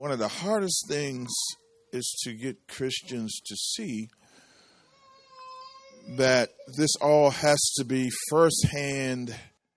One of the hardest things is to get Christians to see that this all has to be firsthand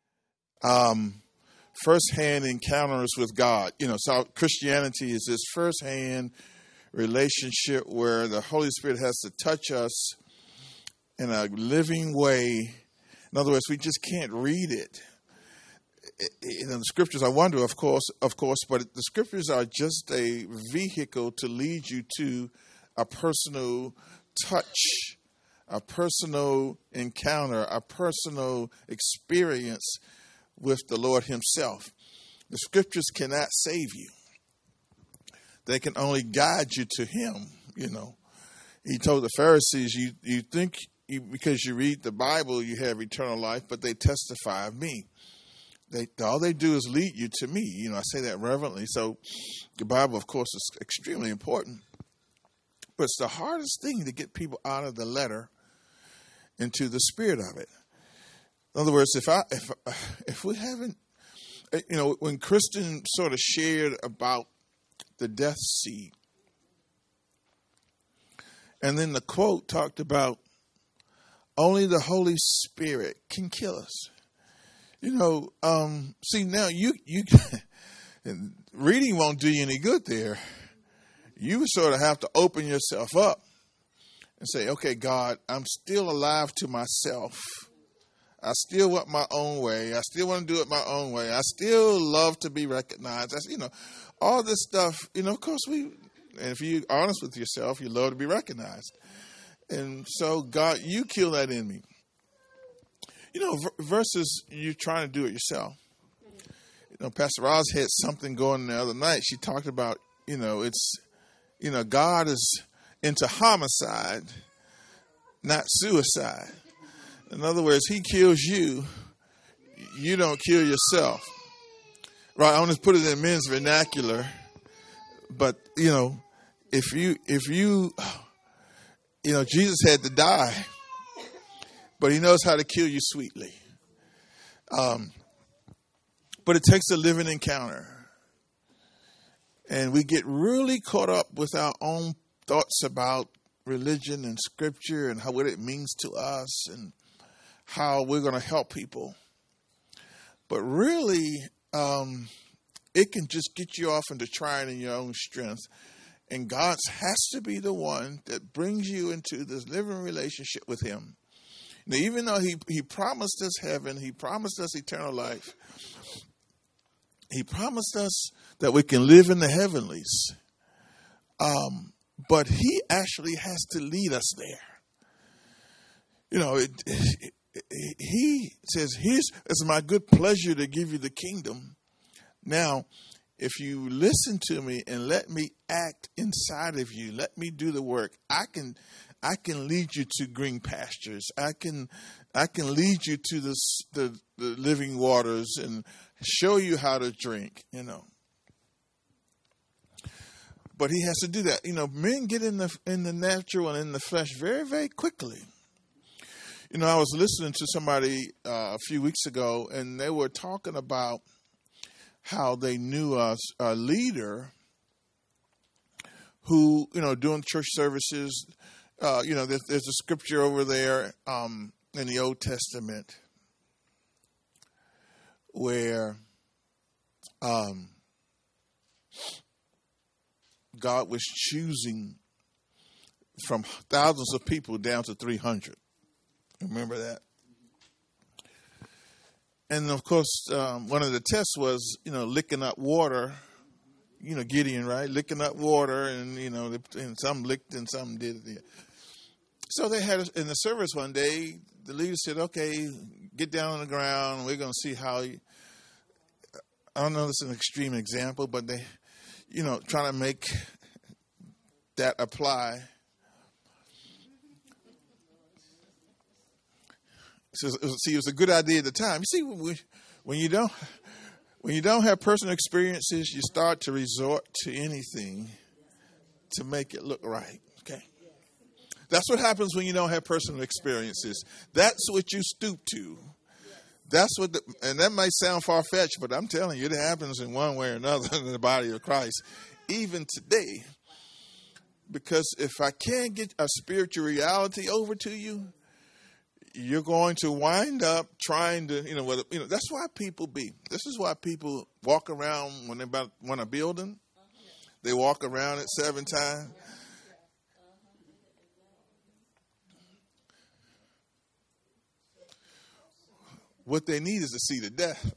encounters with God. So Christianity is this firsthand relationship where the Holy Spirit has to touch us in a living way. In other words, we just can't read it. The scriptures, I wonder, of course, but the scriptures are just a vehicle to lead you to a personal touch, a personal encounter, a personal experience with the Lord himself. The scriptures cannot save you. They can only guide you to him. He told the Pharisees, you think because you read the Bible, you have eternal life, but they testify of me. All they do is lead you to me. I say that reverently. So the Bible, of course, is extremely important. But it's the hardest thing to get people out of the letter into the spirit of it. In other words, if we haven't, when Kristen sort of shared about the death seed, and then the quote talked about only the Holy Spirit can kill us. See, now you reading won't do you any good there. You sort of have to open yourself up and say, okay, God, I'm still alive to myself. I still want my own way. I still want to do it my own way. I still love to be recognized. All this stuff, of course and if you're honest with yourself, you love to be recognized. And so, God, you kill that in me. Versus you trying to do it yourself. Pastor Roz had something going the other night. She talked about, God is into homicide, not suicide. In other words, he kills you. You don't kill yourself. Right? I want to put it in men's vernacular. But, if you, Jesus had to die. But he knows how to kill you sweetly. But it takes a living encounter. And we get really caught up with our own thoughts about religion and scripture and what it means to us and how we're going to help people. But really, it can just get you off into trying in your own strength. And God has to be the one that brings you into this living relationship with him. Now, even though he promised us heaven, he promised us eternal life, he promised us that we can live in the heavenlies. But he actually has to lead us there. He says, it's my good pleasure to give you the kingdom. Now, if you listen to me and let me act inside of you, let me do the work, I can lead you to green pastures. I can lead you to the living waters and show you how to drink, But he has to do that. Men get in the natural and in the flesh very, very quickly. I was listening to somebody a few weeks ago, and they were talking about how they knew a leader who, doing church services. There's a scripture over there in the Old Testament where God was choosing from thousands of people down to 300. Remember that? And of course, one of the tests was, licking up water. Gideon, right? Licking up water, and and some licked and some did. So they had in the service one day. The leader said, "Okay, get down on the ground. We're going to see how." I don't know. This is an extreme example, but they, trying to make that apply. So, see, it was a good idea at the time. You see, when you don't have personal experiences, you start to resort to anything to make it look right. Okay, that's what happens when you don't have personal experiences. That's what you stoop to. That's what, and that might sound far-fetched, but I'm telling you, it happens in one way or another in the body of Christ. even today. Because if I can't get a spiritual reality over to you, you're going to wind up trying to, that's why people this is why people walk around when they want a building. They walk around it 7 times. What they need is to see the death.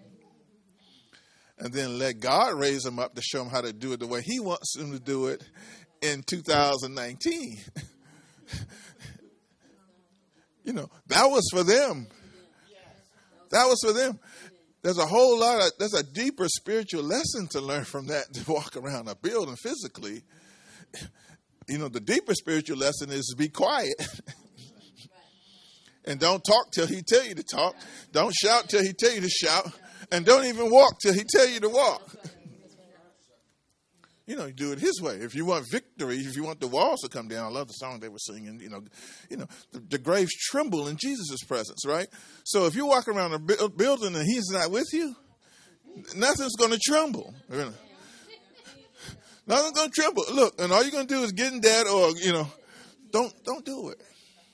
And then let God raise them up to show them how to do it the way he wants them to do it in 2019. That was for them. That was for them. There's a deeper spiritual lesson to learn from that, to walk around a building physically. The deeper spiritual lesson is to be quiet. And don't talk till he tell you to talk. Don't shout till he tell you to shout. And don't even walk till he tell you to walk. You do it his way. If you want victory, if you want the walls to come down, I love the song they were singing, the graves tremble in Jesus' presence, right? So if you walk around a building and he's not with you, nothing's going to tremble. Nothing's going to tremble. Look, and all you're going to do is get in debt or, don't do it.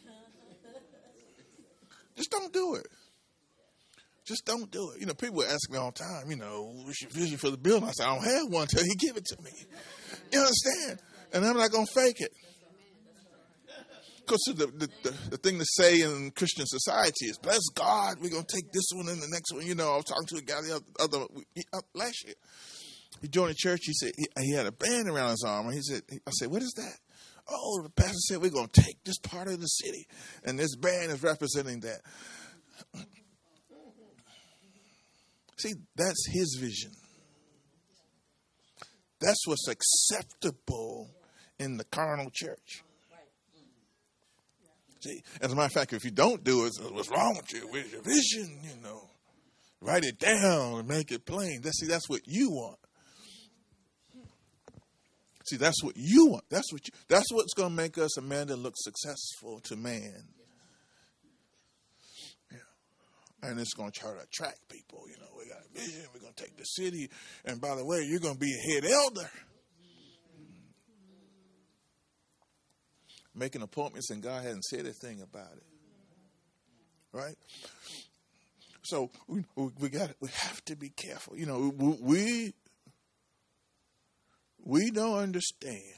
Just don't do it. Just don't do it. People ask me all the time, what's your vision for the building? I say, I don't have one until he give it to me. You understand? And I'm not going to fake it. Because the thing to say in Christian society is, bless God, we're going to take this one and the next one. I was talking to a guy last year. He joined a church. He said he had a band around his arm. And I said, what is that? Oh, the pastor said, we're going to take this part of the city. And this band is representing that. See, that's his vision. That's what's acceptable in the carnal church. See, as a matter of fact, if you don't do it, what's wrong with you? Where's your vision? Write it down and make it plain. That's what you want. See, that's what you want. That's what's going to make us a man that looks successful to man. Yeah. And it's going to try to attract people. We got a vision. We're going to take the city. And by the way, you're going to be a head elder. Making appointments and God hadn't said a thing about it. Right? So we have to be careful. We don't understand.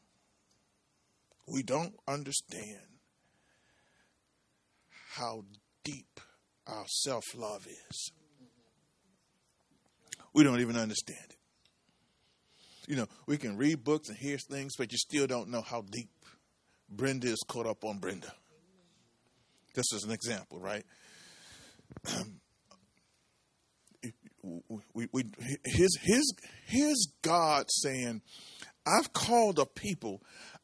We don't understand how deep our self-love is. We don't even understand it. We can read books and hear things, but you still don't know how deep Brenda is caught up on Brenda. This is an example, right? Here's God saying, I've called a people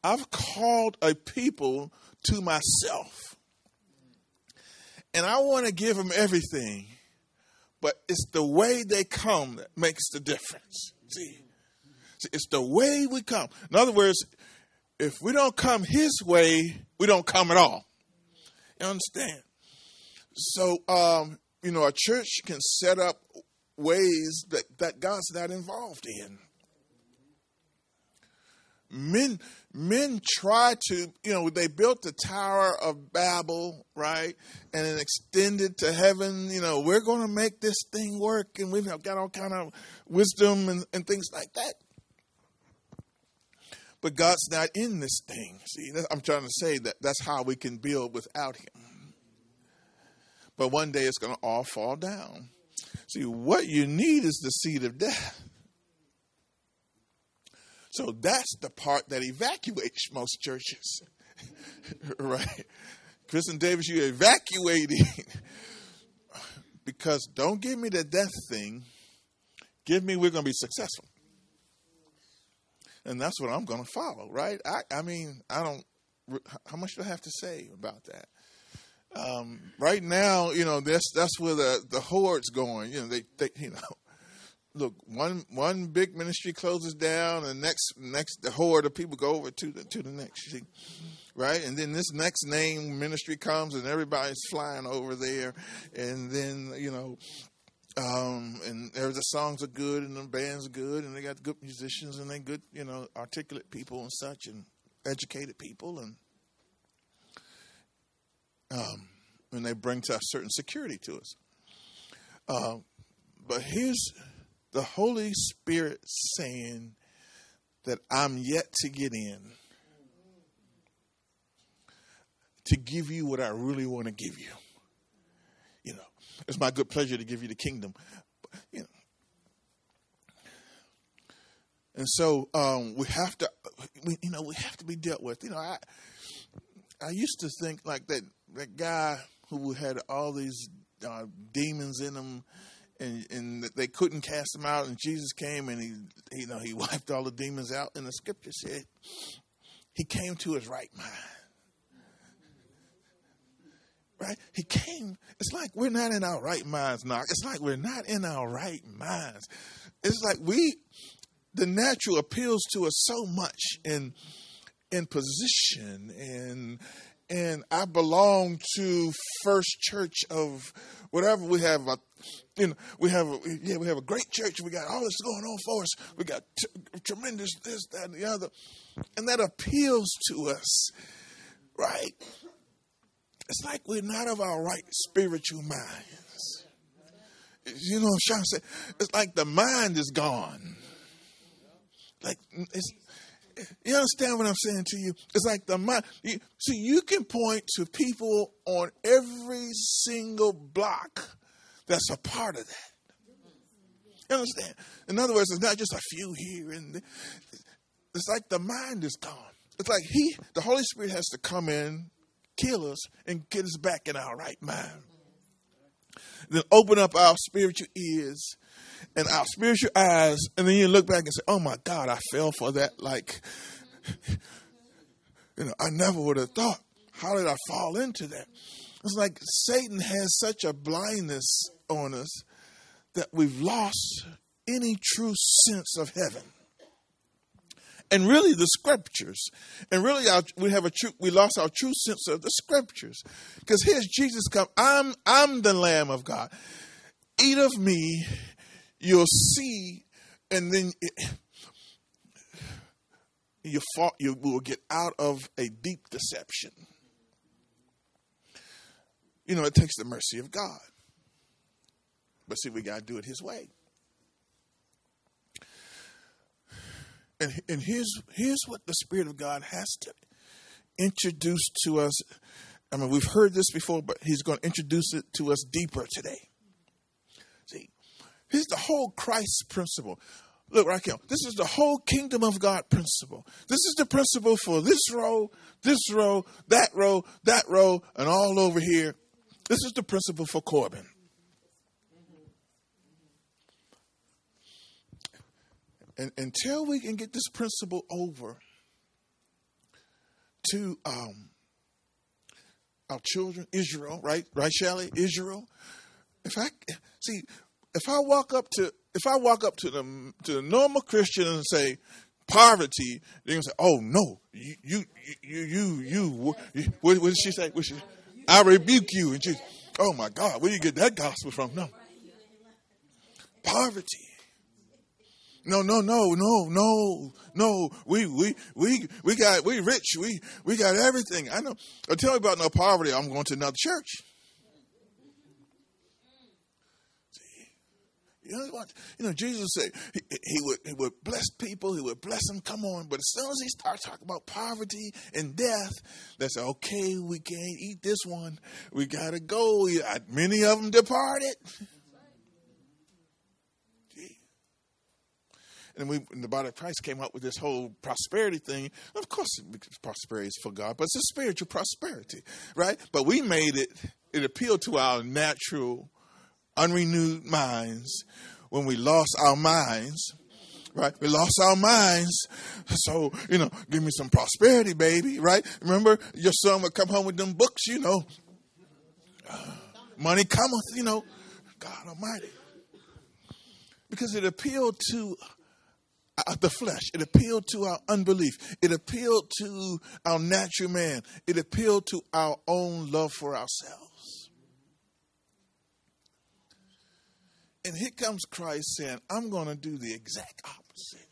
to myself. And I want to give them everything, but it's the way they come that makes the difference. See, it's the way we come. In other words, if we don't come his way, we don't come at all. You understand? So, a church can set up ways that God's not involved in. Men try to, they built the Tower of Babel, right? And then extended to heaven. We're going to make this thing work, and we've got all kind of wisdom and things like that. But God's not in this thing. See, I'm trying to say that's how we can build without him. But one day it's going to all fall down. See, what you need is the seed of death. So that's the part that evacuates most churches. Right? Chris and Davis, you're evacuating. Because don't give me the death thing. Give me we're going to be successful. And that's what I'm going to follow, right? I mean, how much do I have to say about that? Right now, that's where the horde's going. They look, one big ministry closes down, and next the horde of people go over to the next, see? Right? And then this next name ministry comes, and everybody's flying over there, and then And the songs are good, and the band's are good, and they got good musicians, and they good, articulate people and such, and educated people, and they bring to a certain security to us. But here's the Holy Spirit saying that I'm yet to get in to give you what I really want to give you. It's my good pleasure to give you the kingdom. And so we have to be dealt with. I used to think like that guy who had all these demons in him, and they couldn't cast them out, and Jesus came and he wiped all the demons out. And the scripture said he came to his right mind. Right? He came. It's like we're not in our right minds now. It's like we're not in our right minds. It's like the natural appeals to us so much in position, and I belong to First Church of whatever. We have we have a great church. We got all this going on for us. We got tremendous this, that, and the other, and that appeals to us, right? It's like we're not of our right spiritual minds. You know what I'm trying to say? It's like the mind is gone. Like, you understand what I'm saying to you? It's like the mind. See, you can point to people on every single block that's a part of that. You understand? In other words, it's not just a few here. And it's like the mind is gone. It's like the Holy Spirit has to come in, kill us, and get us back in our right mind. Then open up our spiritual ears and our spiritual eyes, and then you look back and say, oh my God, I fell for that. Like, I never would have thought. How did I fall into that? It's like Satan has such a blindness on us that we've lost any true sense of heaven. And really the scriptures. And really we lost our true sense of the scriptures. Because here's Jesus come. I'm the Lamb of God. Eat of me, you'll see, and then you will get out of a deep deception. It takes the mercy of God. But see, we got to do it his way. And here's what the Spirit of God has to introduce to us. I mean, we've heard this before, but he's going to introduce it to us deeper today. See, here's the whole Christ principle. Look, Raquel, this is the whole kingdom of God principle. This is the principle for this row, that row, and all over here. This is the principle for Corbin. And until we can get this principle over to our children, Israel, right, Shelley, Israel. If I walk up to the normal Christian and say poverty, they're gonna say, "Oh no, you." What did she say? I rebuke you. And she, oh my God, where do you get that gospel from? No, poverty. No. We rich. We got everything. I know. Tell me about no poverty. I'm going to another church. Jesus said he would bless people. He would bless them. Come on. But as soon as he starts talking about poverty and death, that's okay. We can't eat this one. We got to go. Many of them departed. And the body of Christ came up with this whole prosperity thing. Of course, prosperity is for God, but it's a spiritual prosperity, right? But we made it appealed to our natural, unrenewed minds when we lost our minds, right? We lost our minds. So, give me some prosperity, baby, right? Remember, your son would come home with them books, money cometh, God Almighty. Because it appealed to the flesh. It appealed to our unbelief. It appealed to our natural man. It appealed to our own love for ourselves. And here comes Christ saying, I'm going to do the exact opposite.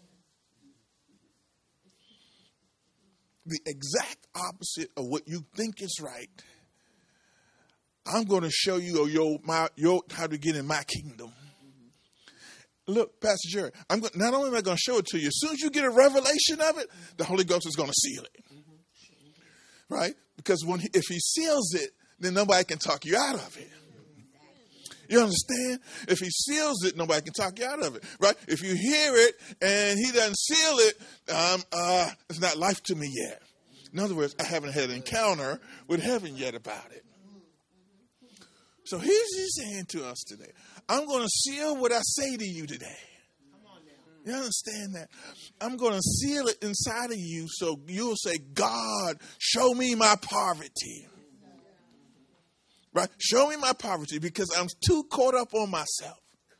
The exact opposite of what you think is right. I'm going to show you how to get in my kingdom. Look, Pastor Jerry, not only am I going to show it to you, as soon as you get a revelation of it, the Holy Ghost is going to seal it. Right? Because if he seals it, then nobody can talk you out of it. You understand? If he seals it, nobody can talk you out of it. Right? If you hear it and he doesn't seal it, it's not life to me yet. In other words, I haven't had an encounter with heaven yet about it. So he's saying to us today, I'm going to seal what I say to you today. You understand that? I'm going to seal it inside of you so you'll say, God, show me my poverty. Right? Show me my poverty because I'm too caught up on myself.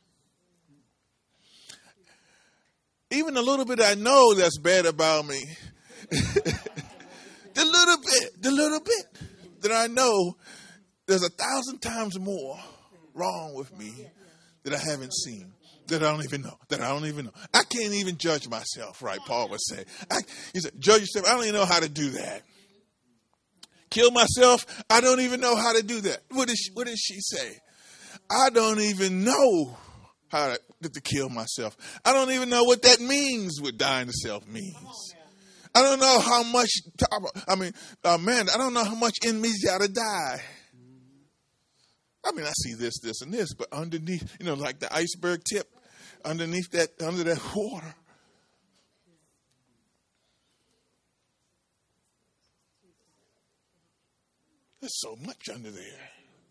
Even a little bit I know that's bad about me. The little bit that I know, there's 1,000 times more wrong with me that I haven't seen, that I don't even know. I can't even judge myself, right? Paul would say. He said, judge yourself. I don't even know how to do that. Kill myself. I don't even know how to do that. What did she say? I don't even know how to kill myself. I don't even know what that means, what dying to self means. I don't know how much, I don't know how much in me's got to die. I mean, I see this, and this, but underneath, like the iceberg tip, under that water. There's so much under there.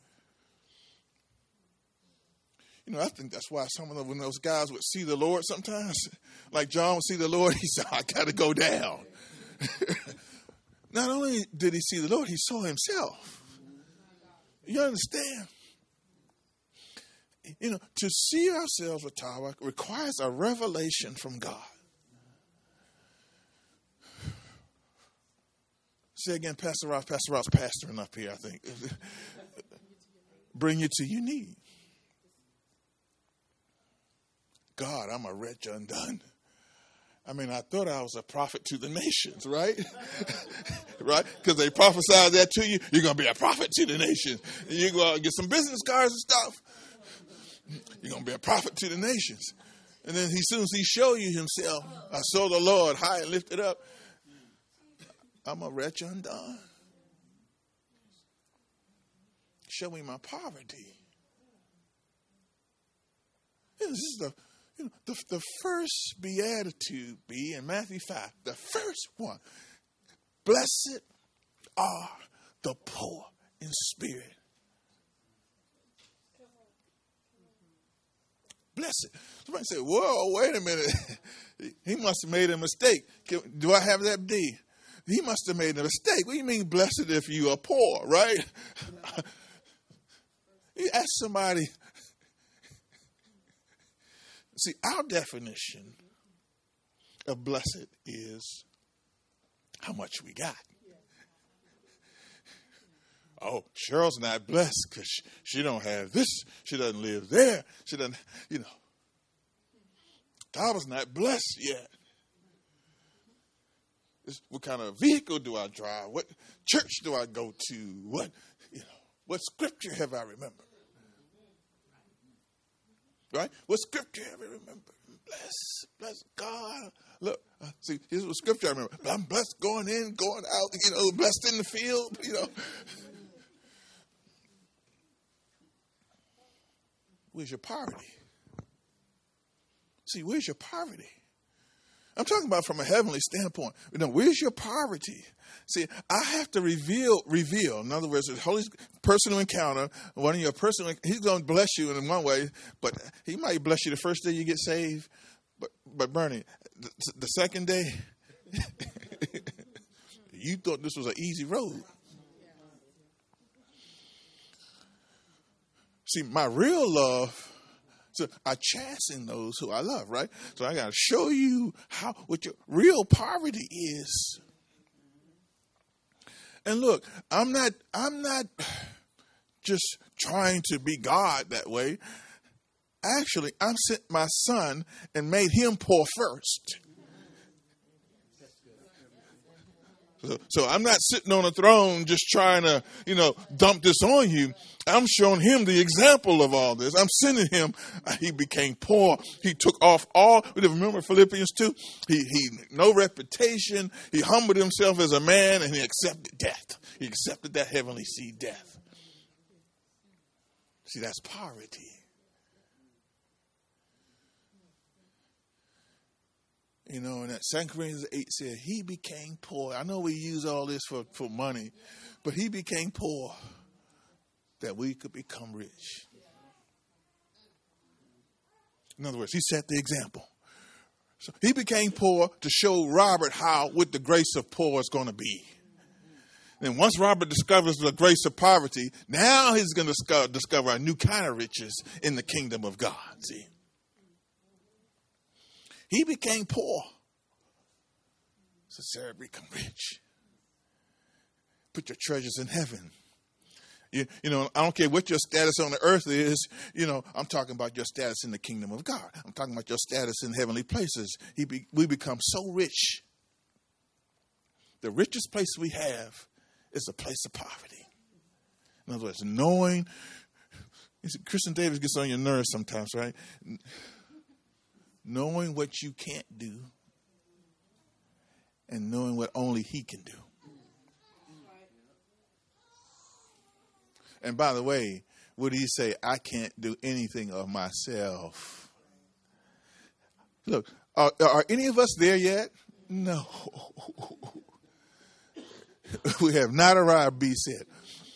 I think that's why some of when those guys would see the Lord sometimes, like John would see the Lord, he said, I got to go down. Not only did he see the Lord, he saw himself. You understand? To see ourselves with Tawa requires a revelation from God. Say again, Pastor Ross pastoring up here, I think. Bring you to your need. God, I'm a wretch undone. I thought I was a prophet to the nations, right? Right? Because they prophesied that to you. You're going to be a prophet to the nations. You're going to get some business cards and stuff. You're going to be a prophet to the nations. And then as soon as he show you himself, I saw the Lord high and lifted up. I'm a wretch undone. Show me my poverty. This is the first beatitude be in Matthew 5. The first one. Blessed are the poor in spirit. Blessed. Somebody say, whoa, wait a minute. He must have made a mistake. Do I have that D? He must have made a mistake. What do you mean blessed if you are poor, right? You ask somebody. See, our definition of blessed is how much we got. Oh, Cheryl's not blessed because she don't have this. She doesn't live there. She doesn't, Tawa's not blessed yet. What kind of vehicle do I drive? What church do I go to? What scripture have I remembered? Right? What scripture have I remembered? Bless God. Look, see, here's what scripture I remember. I'm blessed going in, going out, blessed in the field, Where's your poverty? See, where's your poverty? I'm talking about from a heavenly standpoint. Where's your poverty? See, I have to reveal. In other words, the Holy personal encounter, one of your personal, he's going to bless you in one way, but he might bless you the first day you get saved. But Bernie, the second day, you thought this was an easy road. See, my real love, so I chasten those who I love, right? So I got to show you what your real poverty is. And look, I'm not just trying to be God that way. actually, I sent my son and made him poor first. So I'm not sitting on a throne just trying to, dump this on you. I'm showing him the example of all this. I'm sending him. He became poor. He took off all. Remember Philippians 2? He no reputation. He humbled himself as a man and he accepted death. He accepted that heavenly seed death. See, that's poverty. And that 2 Corinthians 8 said, he became poor. I know we use all this for money, but he became poor that we could become rich. In other words, he set the example. So he became poor to show Robert what the grace of poor is going to be. And once Robert discovers the grace of poverty, now he's going to discover a new kind of riches in the kingdom of God. See? He became poor. So Sarah become rich. Put your treasures in heaven. I don't care what your status on the earth is. I'm talking about your status in the kingdom of God. I'm talking about your status in heavenly places. We become so rich. The richest place we have is a place of poverty. In other words, knowing. Christian Davis gets on your nerves sometimes, right? Knowing what you can't do and knowing what only he can do. And by the way, what did he say? I can't do anything of myself. Look, are any of us there yet? No. We have not arrived, B said.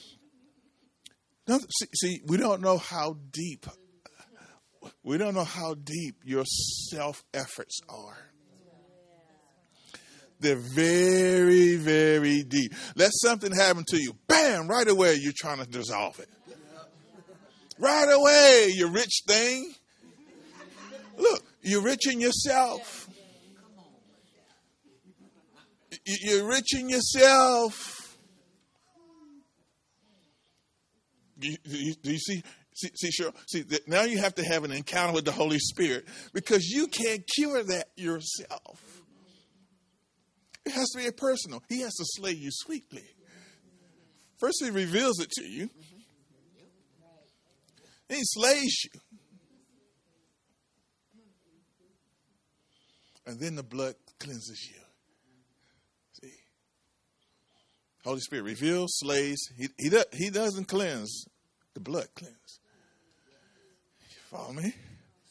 No, see, we don't know how deep. We don't know how deep your self-efforts are. They're very, very deep. Let something happen to you. Bam! Right away, you're trying to dissolve it. Right away, you rich thing. Look, you're rich in yourself. You're rich in yourself. Do you see? See, Cheryl, now you have to have an encounter with the Holy Spirit because you can't cure that yourself. It has to be personal. He has to slay you sweetly. First, he reveals it to you. Then he slays you. And then the blood cleanses you. See? Holy Spirit reveals, slays. He doesn't cleanse. The blood cleanses. Follow me?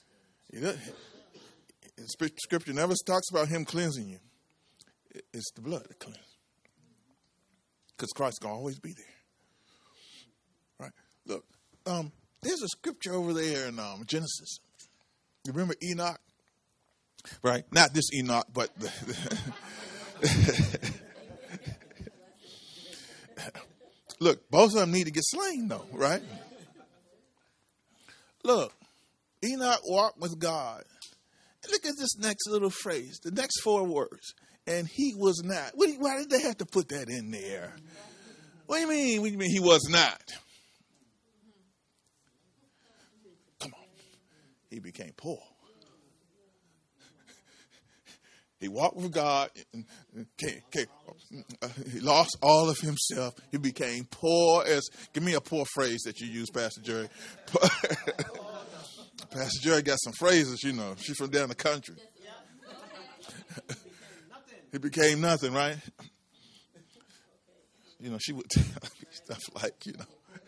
Scripture never talks about him cleansing you. It's the blood that cleanses. Because Christ's going to always be there. Right? Look, there's a scripture over there in Genesis. You remember Enoch? Right? Not this Enoch, but look, both of them need to get slain, though, right? Look, Enoch walked with God. Look at this next little phrase, the next 4 words. And he was not. Why did they have to put that in there? What do you mean? What do you mean he was not? Come on. He became poor. He walked with God. He lost all of himself. He became poor as. Give me a poor phrase that you use, Pastor Jerry. Pastor Jerry got some phrases, She's from down the country. He became nothing, right? She would tell me stuff like, you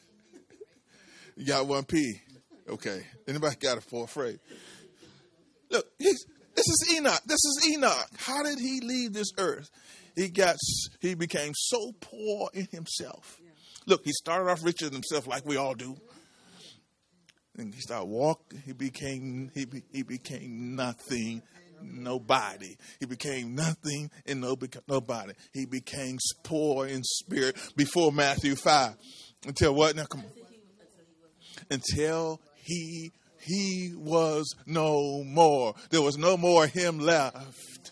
got 1 P. Okay. Anybody got a poor phrase? Look, this is Enoch. This is Enoch. How did he leave this earth? He became so poor in himself. Look, he started off richer than himself like we all do. And he started walking. He became nothing, nobody. He became nothing and nobody. He became poor in spirit before Matthew 5. Until what? Now come on. Until he was no more. There was no more him left.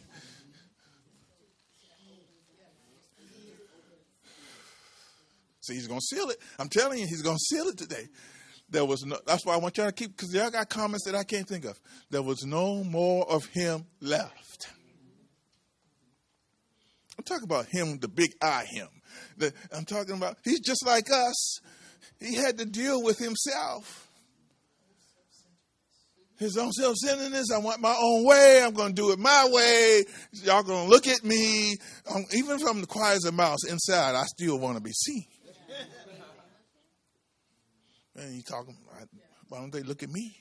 See, he's going to seal it. I'm telling you, he's going to seal it today. There was no, that's why I want y'all to keep, because y'all got comments that I can't think of. There was no more of him left. I'm talking about him, the big I him. I'm talking about, he's just like us. He had to deal with himself. His own self-centeredness. I want my own way. I'm going to do it my way. Y'all going to look at me. Even if I'm the quiet as a mouse inside, I still want to be seen. And you talking, why don't they look at me?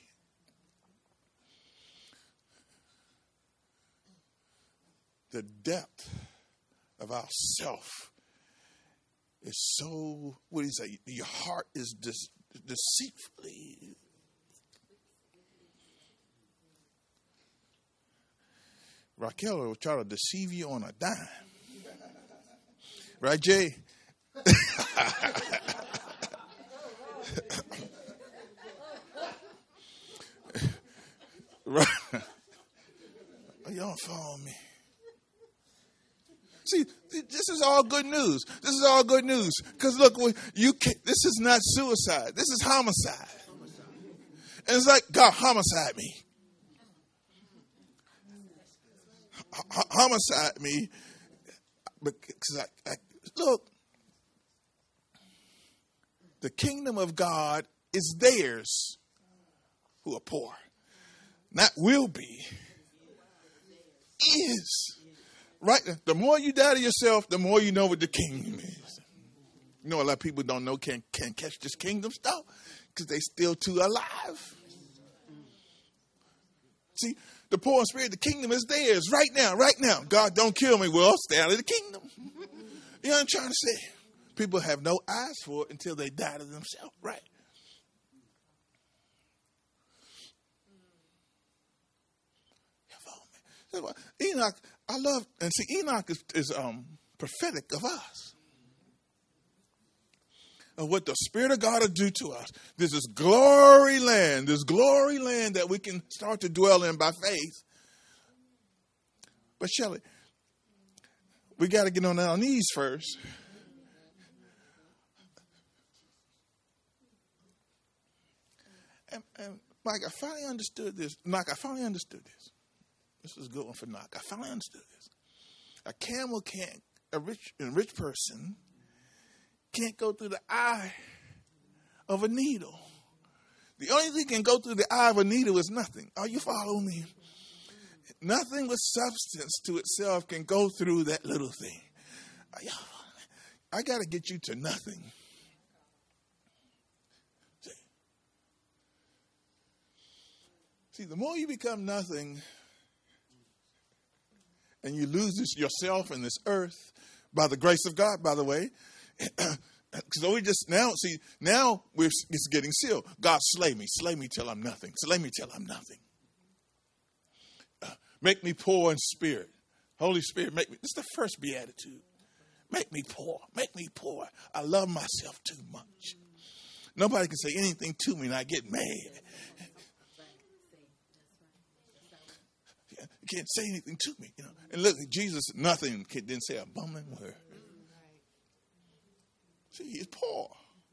The depth of our self is so, what do you say? Your heart is deceitfully. Raquel will try to deceive you on a dime. Right, Jay? Right. Y'all don't follow me. See, this is all good news. This is all good news. Because look, this is not suicide. This is homicide. And it's like, God, homicide me. Homicide me. Because look, the kingdom of God is theirs who are poor. Not will be. Is. Right? The more you die to yourself, the more you know what the kingdom is. You know, a lot of people don't know, can't catch this kingdom stuff because they still too alive. See, the poor in spirit, the kingdom is theirs right now, right now. God, don't kill me. Well, stay out of the kingdom. You know what I'm trying to say? People have no eyes for it until they die to themselves, right? Enoch, I love, and see, Enoch is prophetic of us. Of what the Spirit of God will do to us. This is glory land that we can start to dwell in by faith. But Shelley, we got to get on our knees first. And Mike, I finally understood this. Knock, I finally understood this. This is a good one for Knock. I finally understood this. A camel can't, a rich person can't go through the eye of a needle. The only thing that can go through the eye of a needle is nothing. Are you following me? Nothing with substance to itself can go through that little thing. I got to get you to nothing. See, the more you become nothing and you lose yourself in this earth by the grace of God, by the way, because we just now it's getting sealed. God, slay me till I'm nothing. Slay me till I'm nothing. Make me poor in spirit. Holy Spirit, make me. This is the first beatitude. Make me poor. Make me poor. I love myself too much. Nobody can say anything to me and I get mad. You can't say anything to me, you know. And look, Jesus, nothing didn't say a bumbling word. See, he's poor.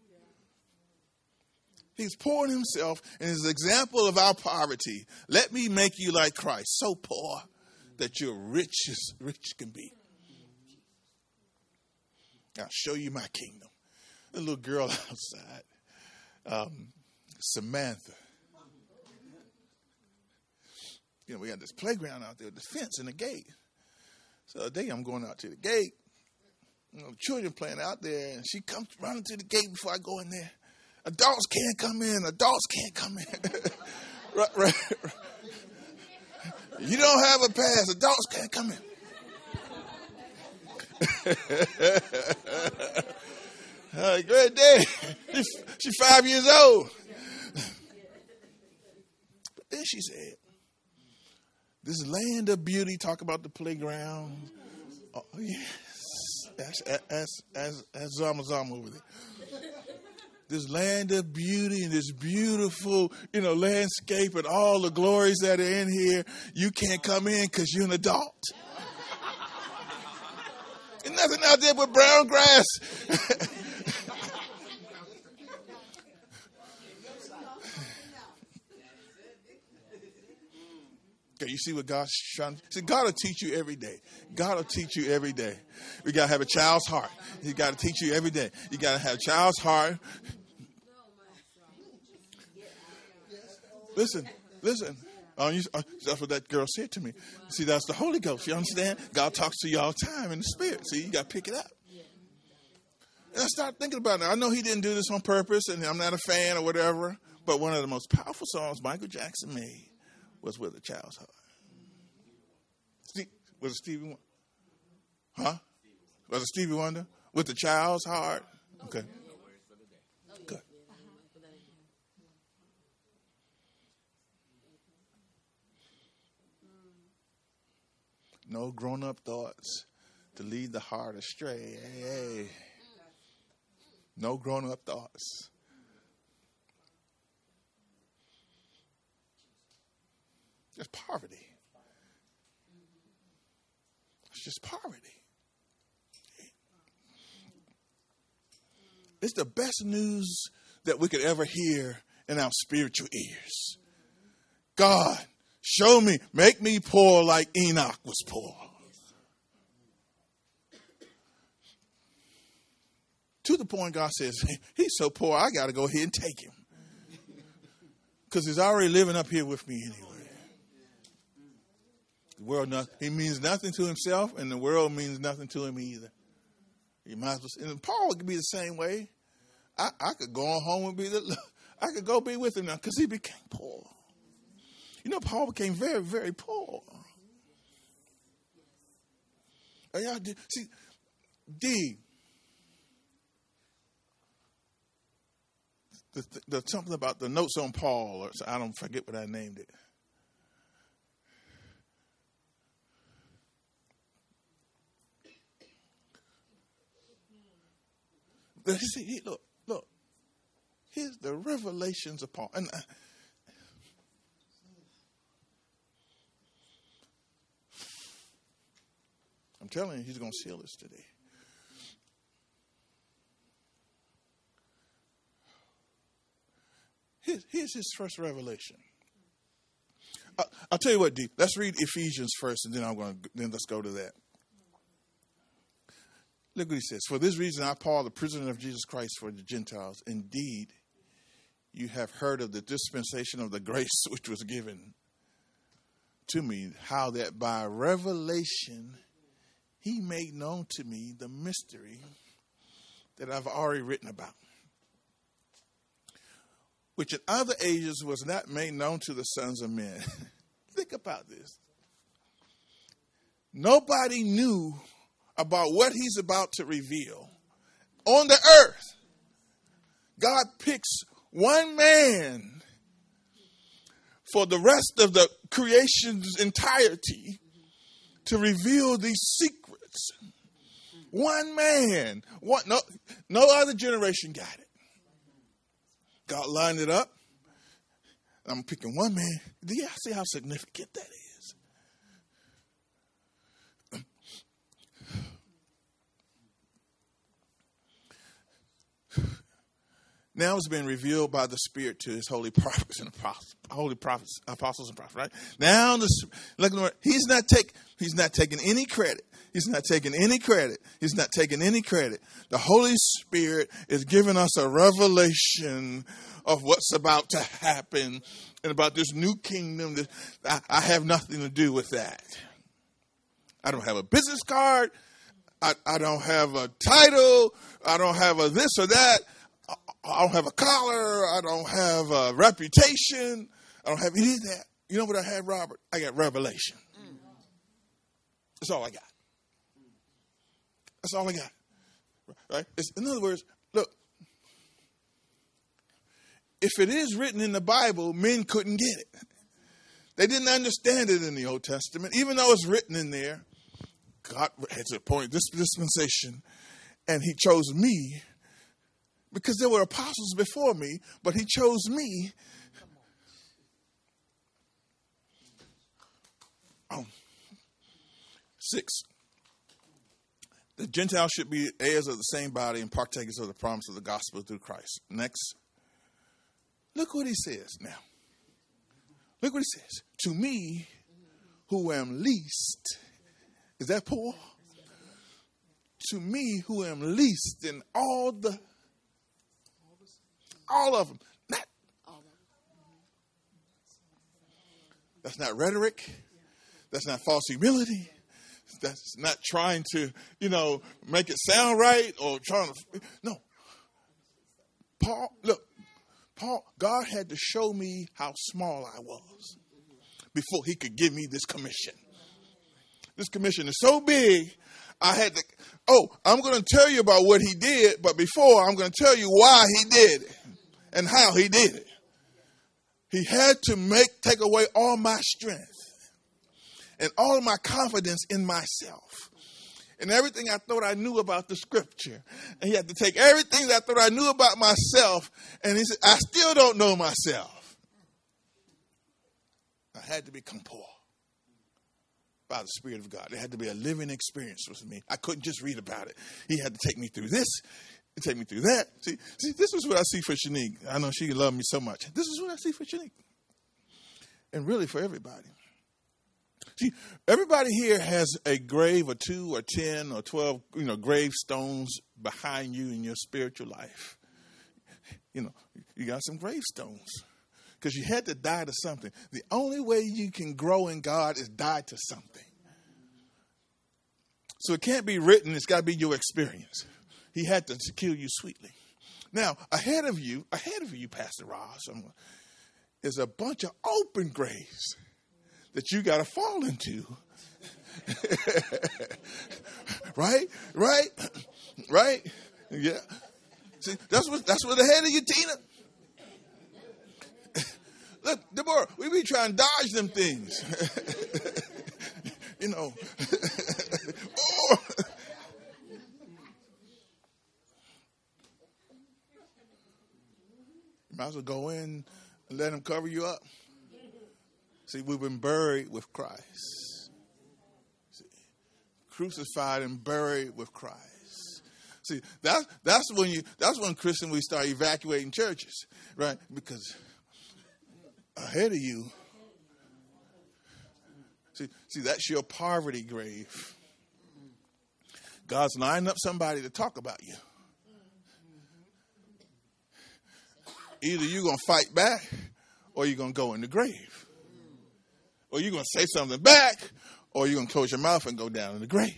He's poor in himself, and is an example of our poverty. Let me make you like Christ, so poor that you're rich as rich can be. I'll show you my kingdom. A little girl outside, Samantha. You know, we got this playground out there with the fence and the gate. So the day I'm going out to the gate, you know, children playing out there, and she comes running to the gate before I go in there. Adults can't come in. Adults can't come in. right. You don't have a pass. Adults can't come in. Great day. She's 5 years old. But then she said, this land of beauty, talk about the playground. Oh, yes. That's Zama over there. This land of beauty and this beautiful, you know, landscape and all the glories that are in here. You can't come in because you're an adult. There's nothing out there but brown grass. You see what God's trying to see? God will teach you every day. God will teach you every day. We got to have a child's heart. He got to teach you every day. You got to have a child's heart. Listen. That's what that girl said to me. See, that's the Holy Ghost. You understand? God talks to you all the time in the Spirit. See, you got to pick it up. And I started thinking about it. I know he didn't do this on purpose, and I'm not a fan or whatever, but one of the most powerful songs Michael Jackson made was With a Child's Heart. Was it Stevie Wonder? Huh? Was it Stevie Wonder? With a Child's Heart? Okay. Good. No grown-up thoughts to lead the heart astray. Hey. No grown-up thoughts. Just poverty. It's just poverty. It's the best news that we could ever hear in our spiritual ears. God, show me, make me poor like Enoch was poor. To the point God says, he's so poor, I got to go ahead and take him. Because he's already living up here with me anyway. The world, he means nothing to himself, and the world means nothing to him either. You might as well, and Paul could be the same way. I could go on home and I could go be with him now because he became poor. You know, Paul became very, very poor. See, the something about the notes on Paul, or I don't forget what I named it. See, look. Here's the revelations of Paul. And I'm telling you, he's going to seal this today. Here's his first revelation. I'll tell you what, D. Let's read Ephesians first, and then let's go to that. Look what he says. For this reason, I, Paul, the prisoner of Jesus Christ for the Gentiles, indeed, you have heard of the dispensation of the grace which was given to me, how that by revelation he made known to me the mystery that I've already written about, which in other ages was not made known to the sons of men. Think about this. Nobody knew about what he's about to reveal on the earth. God picks one man for the rest of the creation's entirety to reveal these secrets. One man. No other generation got it. God lined it up. I'm picking one man. Do you see how significant that is? Now it's been revealed by the Spirit to his holy prophets and apostles, apostles and prophets, right? Now he's not taking any credit. He's not taking any credit. He's not taking any credit. The Holy Spirit is giving us a revelation of what's about to happen and about this new kingdom. That I have nothing to do with that. I don't have a business card. I don't have a title. I don't have a this or that. I don't have a collar. I don't have a reputation. I don't have any of that. You know what I have, Robert? I got revelation. That's all I got. That's all I got. Right? In other words, look, if it is written in the Bible, men couldn't get it. They didn't understand it in the Old Testament. Even though it's written in there, God has appointed this dispensation, and he chose me. Because there were apostles before me, but he chose me. 6. The Gentiles should be heirs of the same body and partakers of the promise of the gospel through Christ. Next. Look what he says now. Look what he says. To me, who am least. Is that poor? To me, who am least in all of them. Not. That's not rhetoric. That's not false humility. That's not trying to, make it sound right or trying to. No. Paul, God had to show me how small I was before he could give me this commission. This commission is so big, I had to, I'm going to tell you about what he did, but before I'm going to tell you why he did it and how he did it. He had to take away all my strength and all of my confidence in myself and everything I thought I knew about the scripture. And he had to take everything that I thought I knew about myself, and he said, I still don't know myself. I had to become poor by the Spirit of God. There had to be a living experience with me. I couldn't just read about it. He had to take me through this, take me through that. See, this is what I see for Shanique. I know she loved me so much. This is what I see for Shanique. And really for everybody. See, everybody here has a grave or 2 or 10 or 12, gravestones behind you in your spiritual life. You got some gravestones because you had to die to something. The only way you can grow in God is die to something. So it can't be written. It's got to be your experience. He had to kill you sweetly. Now, ahead of you, Pastor Ross, is a bunch of open graves that you got to fall into. Right? Yeah. See, that's what ahead of you, Tina. Look, Deborah, we be trying to dodge them things. Oh. You might as well go in and let him cover you up. See, we've been buried with Christ. See, crucified and buried with Christ. See, that's when Christians, we start evacuating churches, right? Because ahead of you, see, that's your poverty grave. God's lining up somebody to talk about you. Either you're going to fight back or you're going to go in the grave. Or you're going to say something back or you're going to close your mouth and go down in the grave.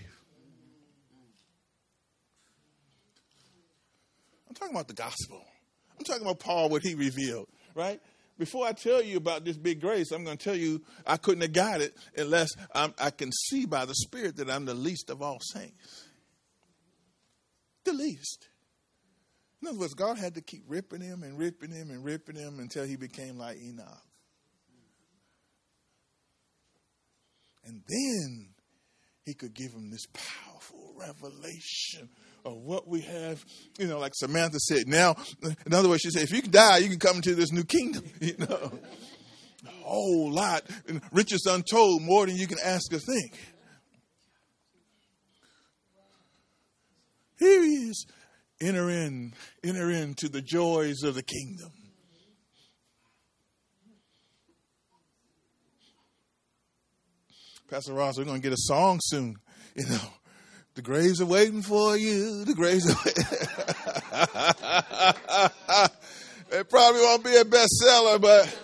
I'm talking about the gospel. I'm talking about Paul, what he revealed, right? Before I tell you about this big grace, I'm going to tell you I couldn't have got it unless I can see by the Spirit that I'm the least of all saints. The least. In other words, God had to keep ripping him and ripping him and ripping him until he became like Enoch. And then he could give him this powerful revelation of what we have. Like Samantha said, now, in other words, she said, if you can die, you can come into this new kingdom, A whole lot. And riches untold, more than you can ask or think. Here he is. Enter into the joys of the kingdom. Pastor Ross, we're going to get a song soon. The graves are waiting for you. The graves are waiting. It probably won't be a bestseller, but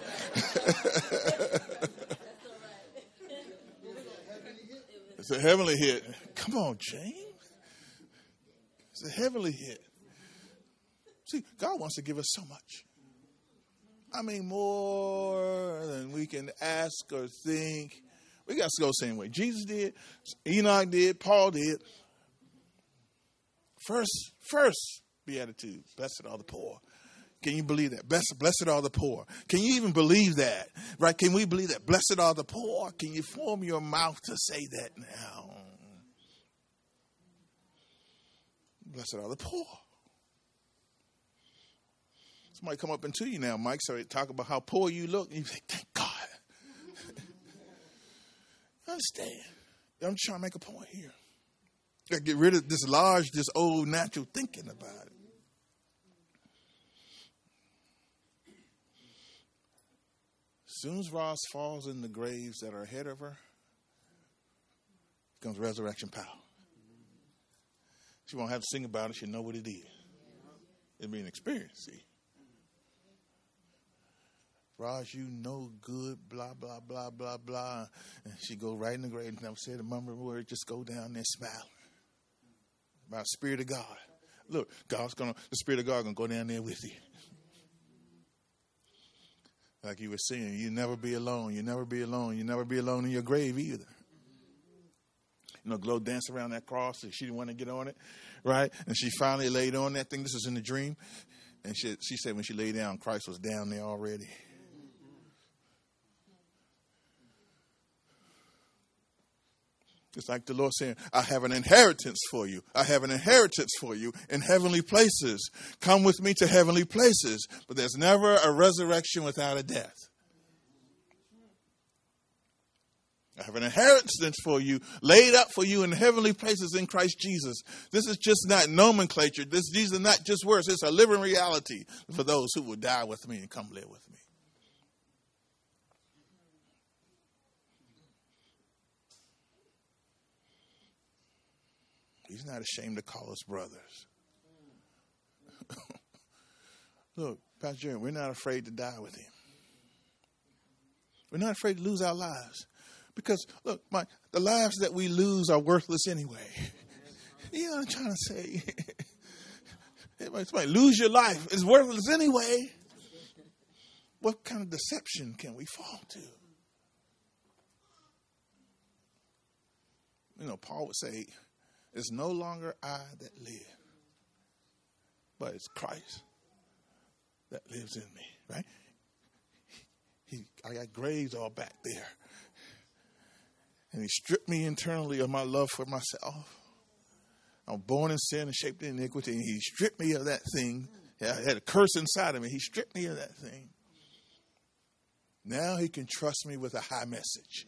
it's a heavenly hit. Come on, James. It's a heavenly hit. See, God wants to give us so much. I mean, more than we can ask or think. We got to go the same way. Jesus did, Enoch did, Paul did. First beatitude, blessed are the poor. Can you believe that? Blessed are the poor. Can you even believe that? Right? Can we believe that? Blessed are the poor. Can you form your mouth to say that now? Blessed are the poor. Somebody come up into you now, Mike, so they talk about how poor you look, and you say, thank God. Understand? I'm trying to make a point here. Got to get rid of this old natural thinking about it. As soon as Ross falls in the graves that are ahead of her, comes resurrection power. She won't have to sing about it. She'll know what it is. It'll be an experience, see. Raj, you know good, blah, blah, blah, blah, blah. And she go right in the grave and never said a mumbling word. Just go down there smiling. By the Spirit of God. Look, the Spirit of God going to go down there with you. Like you were saying, you never be alone. You never be alone. You never be alone in your grave either. You know, Glow danced around that cross and she didn't want to get on it, right? And she finally laid on that thing. This is in the dream. And she said when she laid down, Christ was down there already. It's like the Lord saying, I have an inheritance for you. I have an inheritance for you in heavenly places. Come with me to heavenly places. But there's never a resurrection without a death. I have an inheritance for you, laid up for you in heavenly places in Christ Jesus. This is just not nomenclature. These are not just words. It's a living reality for those who will die with me and come live with me. He's not ashamed to call us brothers. Look, Pastor Jerry, we're not afraid to die with him. We're not afraid to lose our lives. Because, look, the lives that we lose are worthless anyway. You know what I'm trying to say? Somebody lose your life. It's worthless anyway. What kind of deception can we fall to? You know, Paul would say, it's no longer I that live, but it's Christ that lives in me, right? I got graves all back there. And he stripped me internally of my love for myself. I'm born in sin and shaped in iniquity. And he stripped me of that thing. I had a curse inside of me. He stripped me of that thing. Now he can trust me with a high message.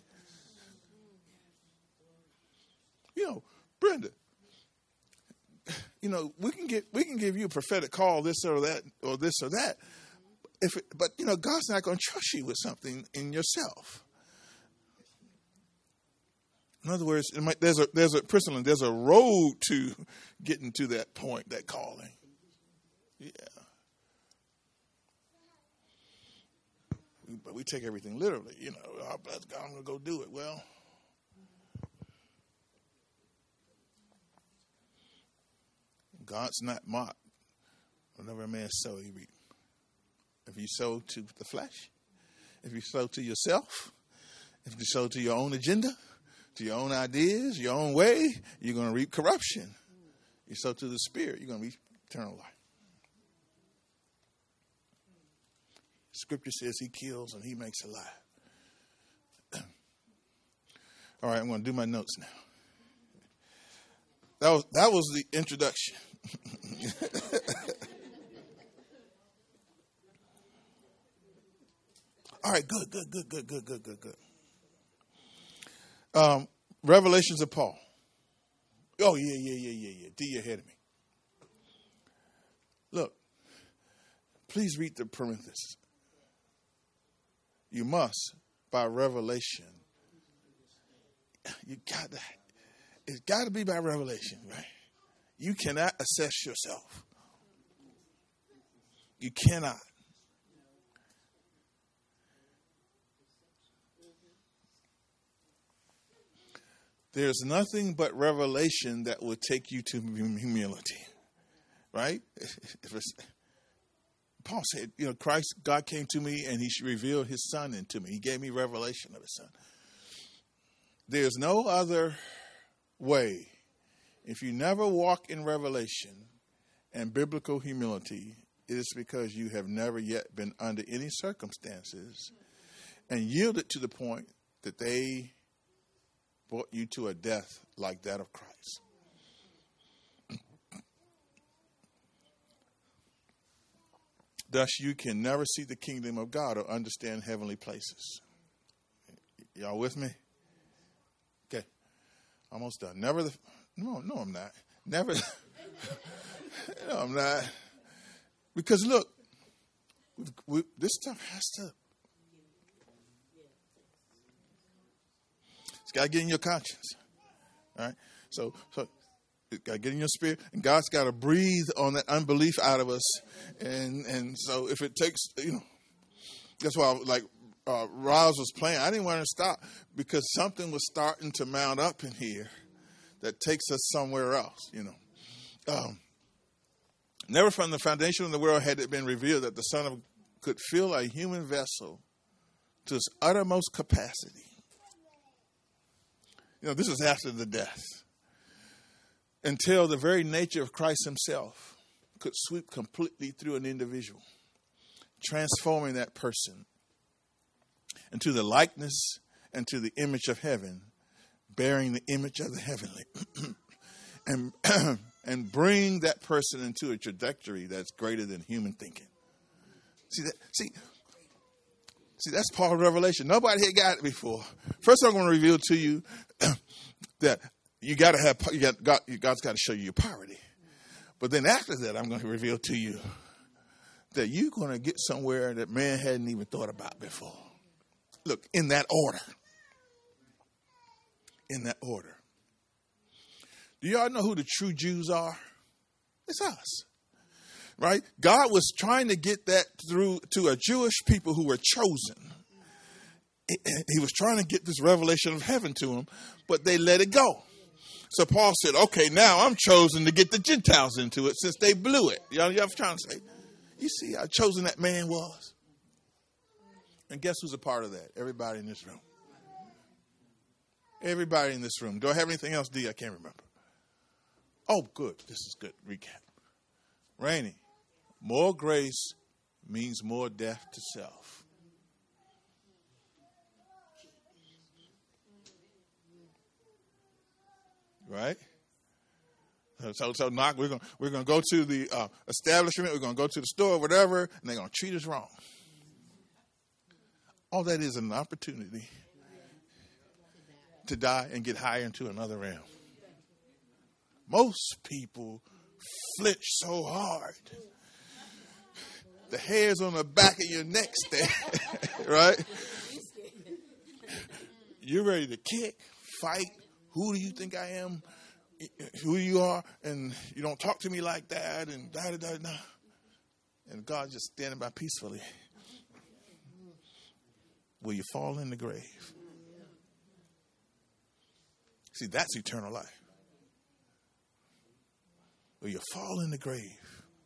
You know, Brenda, you know, we can give you a prophetic call, this or that, or this or that. But you know, God's not going to trust you with something in yourself. In other words, there's a road to getting to that point, that calling. Yeah. But we take everything literally, you know. Oh, bless God, I'm going to go do it. Well, God's not mocked. Whenever a man sow, he reap. If you sow to the flesh, if you sow to yourself, if you sow to your own agenda, to your own ideas, your own way, you're going to reap corruption. You sow to the Spirit, you're going to reap eternal life. Scripture says he kills and he makes alive. All right, I'm going to do my notes now. That was the introduction. All right, good. Revelations of Paul. Oh, yeah. D, you're ahead of me. Look, please read the parenthesis. You must, by revelation. It's got to be by revelation, right? You cannot assess yourself. You cannot. There's nothing but revelation that will take you to humility, right? Paul said, you know, God came to me and he revealed his son into me. He gave me revelation of his son. There's no other way. If you never walk in revelation and biblical humility, it is because you have never yet been under any circumstances and yielded to the point that they brought you to a death like that of Christ. Thus, you can never see the kingdom of God or understand heavenly places. Y'all with me? Okay. Almost done. No, I'm not. Never. No, I'm not. Because look, this stuff has to. It's got to get in your conscience. All right. So it got to get in your spirit, and God's got to breathe on that unbelief out of us. And so if it takes, that's why Roz was playing. I didn't want to stop because something was starting to mount up in here that takes us somewhere else. Never from the foundation of the world had it been revealed that the Son could fill a human vessel to its uttermost capacity. This is after the death. Until the very nature of Christ himself could sweep completely through an individual, transforming that person into the likeness and to the image of heaven, bearing the image of the heavenly, and bring that person into a trajectory that's greater than human thinking. See, that's Paul's revelation. Nobody had got it before. First, I'm going to reveal to you that God's got to show you your poverty. But then after that, I'm going to reveal to you that you're going to get somewhere that man hadn't even thought about before. Look, in that order. In that order. Do y'all know who the true Jews are? It's us. Right? God was trying to get that through to a Jewish people who were chosen. He was trying to get this revelation of heaven to them, but they let it go. So Paul said, okay, now I'm chosen to get the Gentiles into it since they blew it. Y'all trying to say, you see how chosen that man was? And guess who's a part of that? Everybody in this room. Everybody in this room. Do I have anything else, D? I can't remember. Oh, good. This is good. Recap. Rainey, more grace means more death to self. Right? So knock. We're gonna go to the establishment. We're gonna go to the store, whatever, and they're gonna treat us wrong. All that is an opportunity to die and get higher into another realm. Most people flinch so hard. The hairs on the back of your neck stand, right? You're ready to kick, fight. Who do you think I am? Who you are? And you don't talk to me like that. And da-da-da-da. And God just standing by peacefully. Will you fall in the grave? See, that's eternal life. Will you fall in the grave?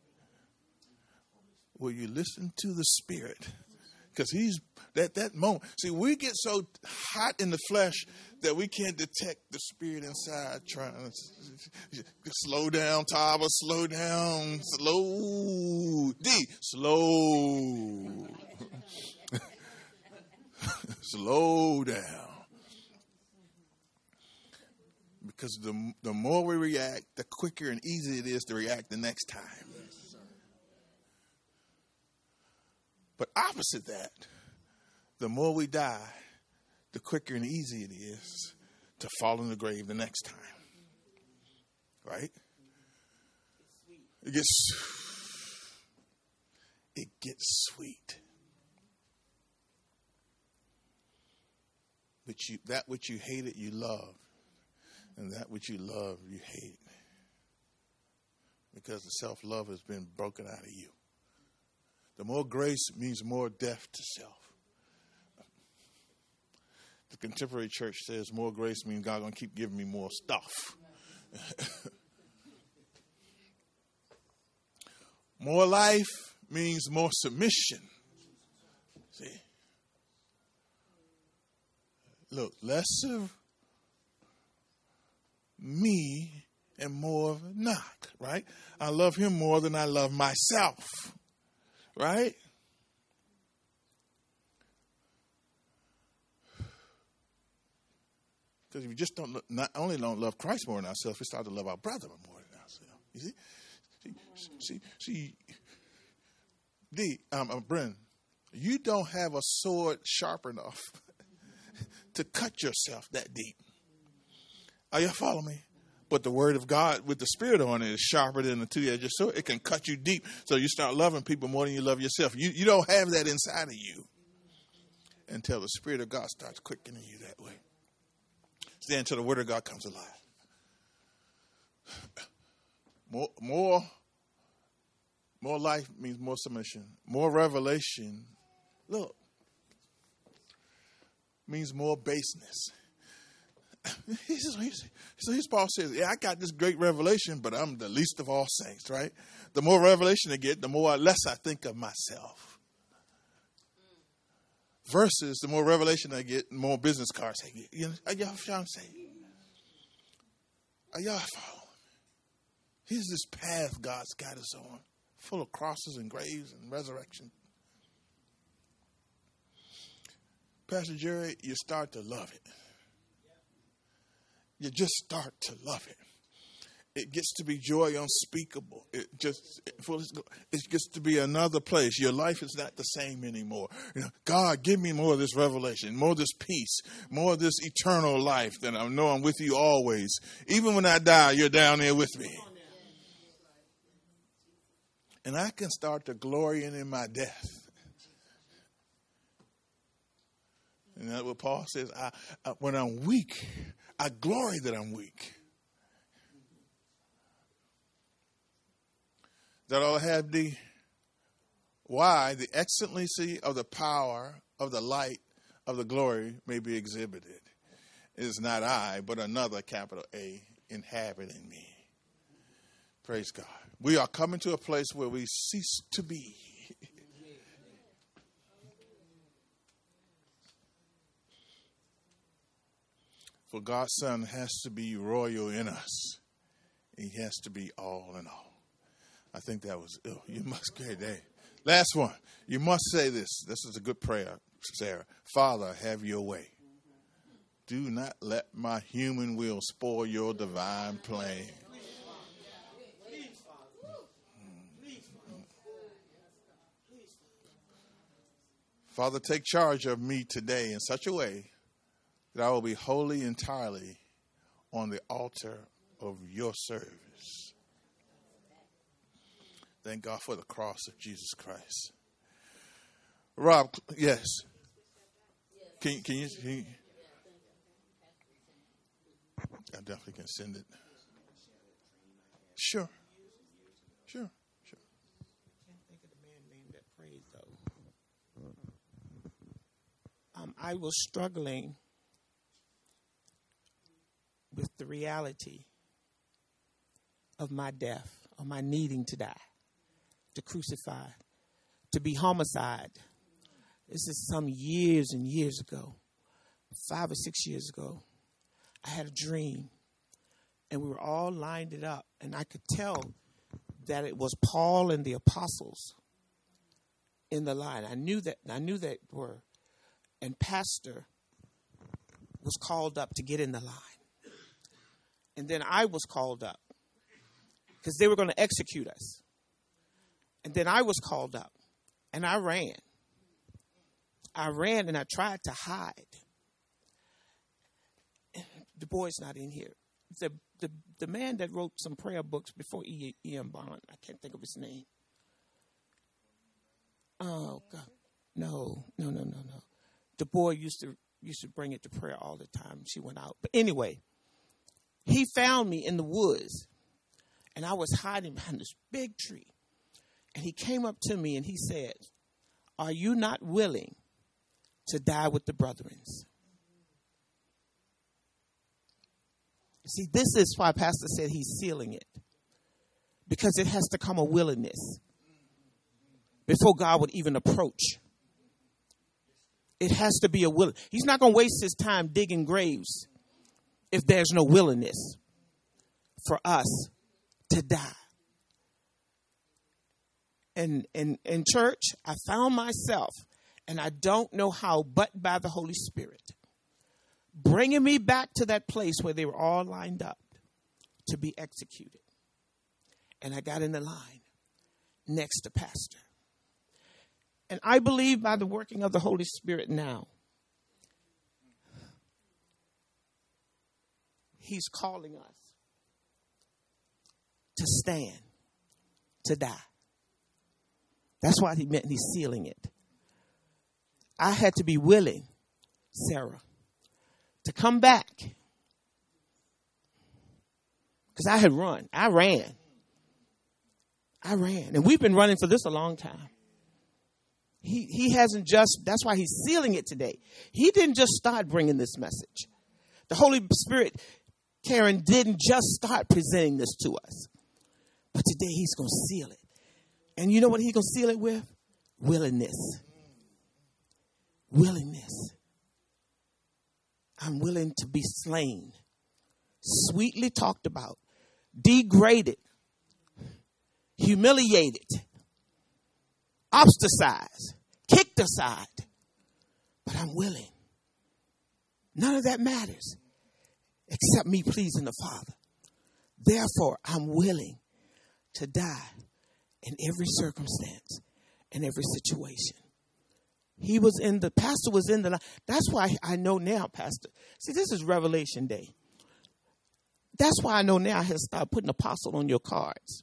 Will you listen to the Spirit? Because he's that moment. See, we get so hot in the flesh that we can't detect the Spirit inside. Trying to slow down, Tava, slow down, slow slow down. Because the more we react, the quicker and easier it is to react the next time. But opposite that, the more we die, the quicker and easier it is to fall in the grave the next time. Right? It gets sweet. But that which you hated, you love. And that which you love, you hate. Because the self-love has been broken out of you. The more grace means more death to self. The contemporary church says more grace means God going to keep giving me more stuff. More life means more submission. See? Look, less of me and more of Knock, right? I love him more than I love myself, right? Because if you just not only don't love Christ more than ourselves, we start to love our brother more than ourselves. You see, Bren, you don't have a sword sharp enough to cut yourself that deep. Are you following me? But the word of God with the Spirit on it is sharper than a two-edged sword. It can cut you deep. So you start loving people more than you love yourself. You don't have that inside of you until the Spirit of God starts quickening you that way. See, until the word of God comes alive. More life means more submission. More revelation, look, means more baseness. So here's Paul says, yeah, I got this great revelation, but I'm the least of all saints, right? The more revelation I get, the less I think of myself. Versus the more revelation I get, the more business cards I get. You know, are y'all trying to say? Are y'all following? Here's this path God's got us on, full of crosses and graves and resurrection. Pastor Jerry, you start to love it. You just start to love it. It gets to be joy unspeakable. It gets to be another place. Your life is not the same anymore. You know, God, give me more of this revelation, more of this peace, more of this eternal life that I know I'm with you always. Even when I die, you're down there with me. And I can start to glory in my death. And that's what Paul says. When I'm weak, I glory that I'm weak. Is that all I have, D? Why the excellency of the power of the light of the glory may be exhibited. It is not I, but another, capital A, inhabiting me. Praise God. We are coming to a place where we cease to be. For God's Son has to be royal in us. He has to be all in all. I think that was, you must get that. Last one. You must say this. This is a good prayer, Sarah. Father, have your way. Do not let my human will spoil your divine plan. Father, take charge of me today in such a way that I will be wholly, entirely on the altar of your service. Thank God for the cross of Jesus Christ. Rob, yes. Can you? I definitely can send it. Sure. I can't think of the man's name that prayed, though. I was struggling with the reality of my death, of my needing to die, to crucify, to be homicide. This is some years and years ago, 5 or 6 years ago. I had a dream, and we were all lined it up, and I could tell that it was Paul and the apostles in the line. I knew that were, and Pastor was called up to get in the line. And then I was called up because they were going to execute us. And then I was called up, and I ran. And I tried to hide. The boy's not in here. The man that wrote some prayer books before E.M. Bond, I can't think of his name. Oh, God. No. The boy used to bring it to prayer all the time. She went out. But anyway, he found me in the woods, and I was hiding behind this big tree. And he came up to me, and he said, "Are you not willing to die with the brethren?" See, this is why Pastor said he's sealing it. Because it has to come a willingness before God would even approach. It has to be a will. He's not going to waste his time digging graves if there's no willingness for us to die. And in church, I found myself, and I don't know how, but by the Holy Spirit, bringing me back to that place where they were all lined up to be executed. And I got in the line next to Pastor. And I believe by the working of the Holy Spirit now, he's calling us to stand, to die. That's why he meant he's sealing it. I had to be willing, Sarah, to come back. Because I had run. I ran. I ran. And we've been running for this a long time. He hasn't just, that's why he's sealing it today. He didn't just start bringing this message. The Holy Spirit, Karen, didn't just start presenting this to us. But today he's going to seal it. And you know what he's going to seal it with? Willingness. Willingness. I'm willing to be slain, sweetly talked about, degraded, humiliated, ostracized, kicked aside. But I'm willing. None of that matters except me pleasing the Father. Therefore, I'm willing to die in every circumstance, in every situation. Pastor was in the line. That's why I know now, Pastor. See, this is Revelation Day. That's why I know now I have to start putting apostle on your cards.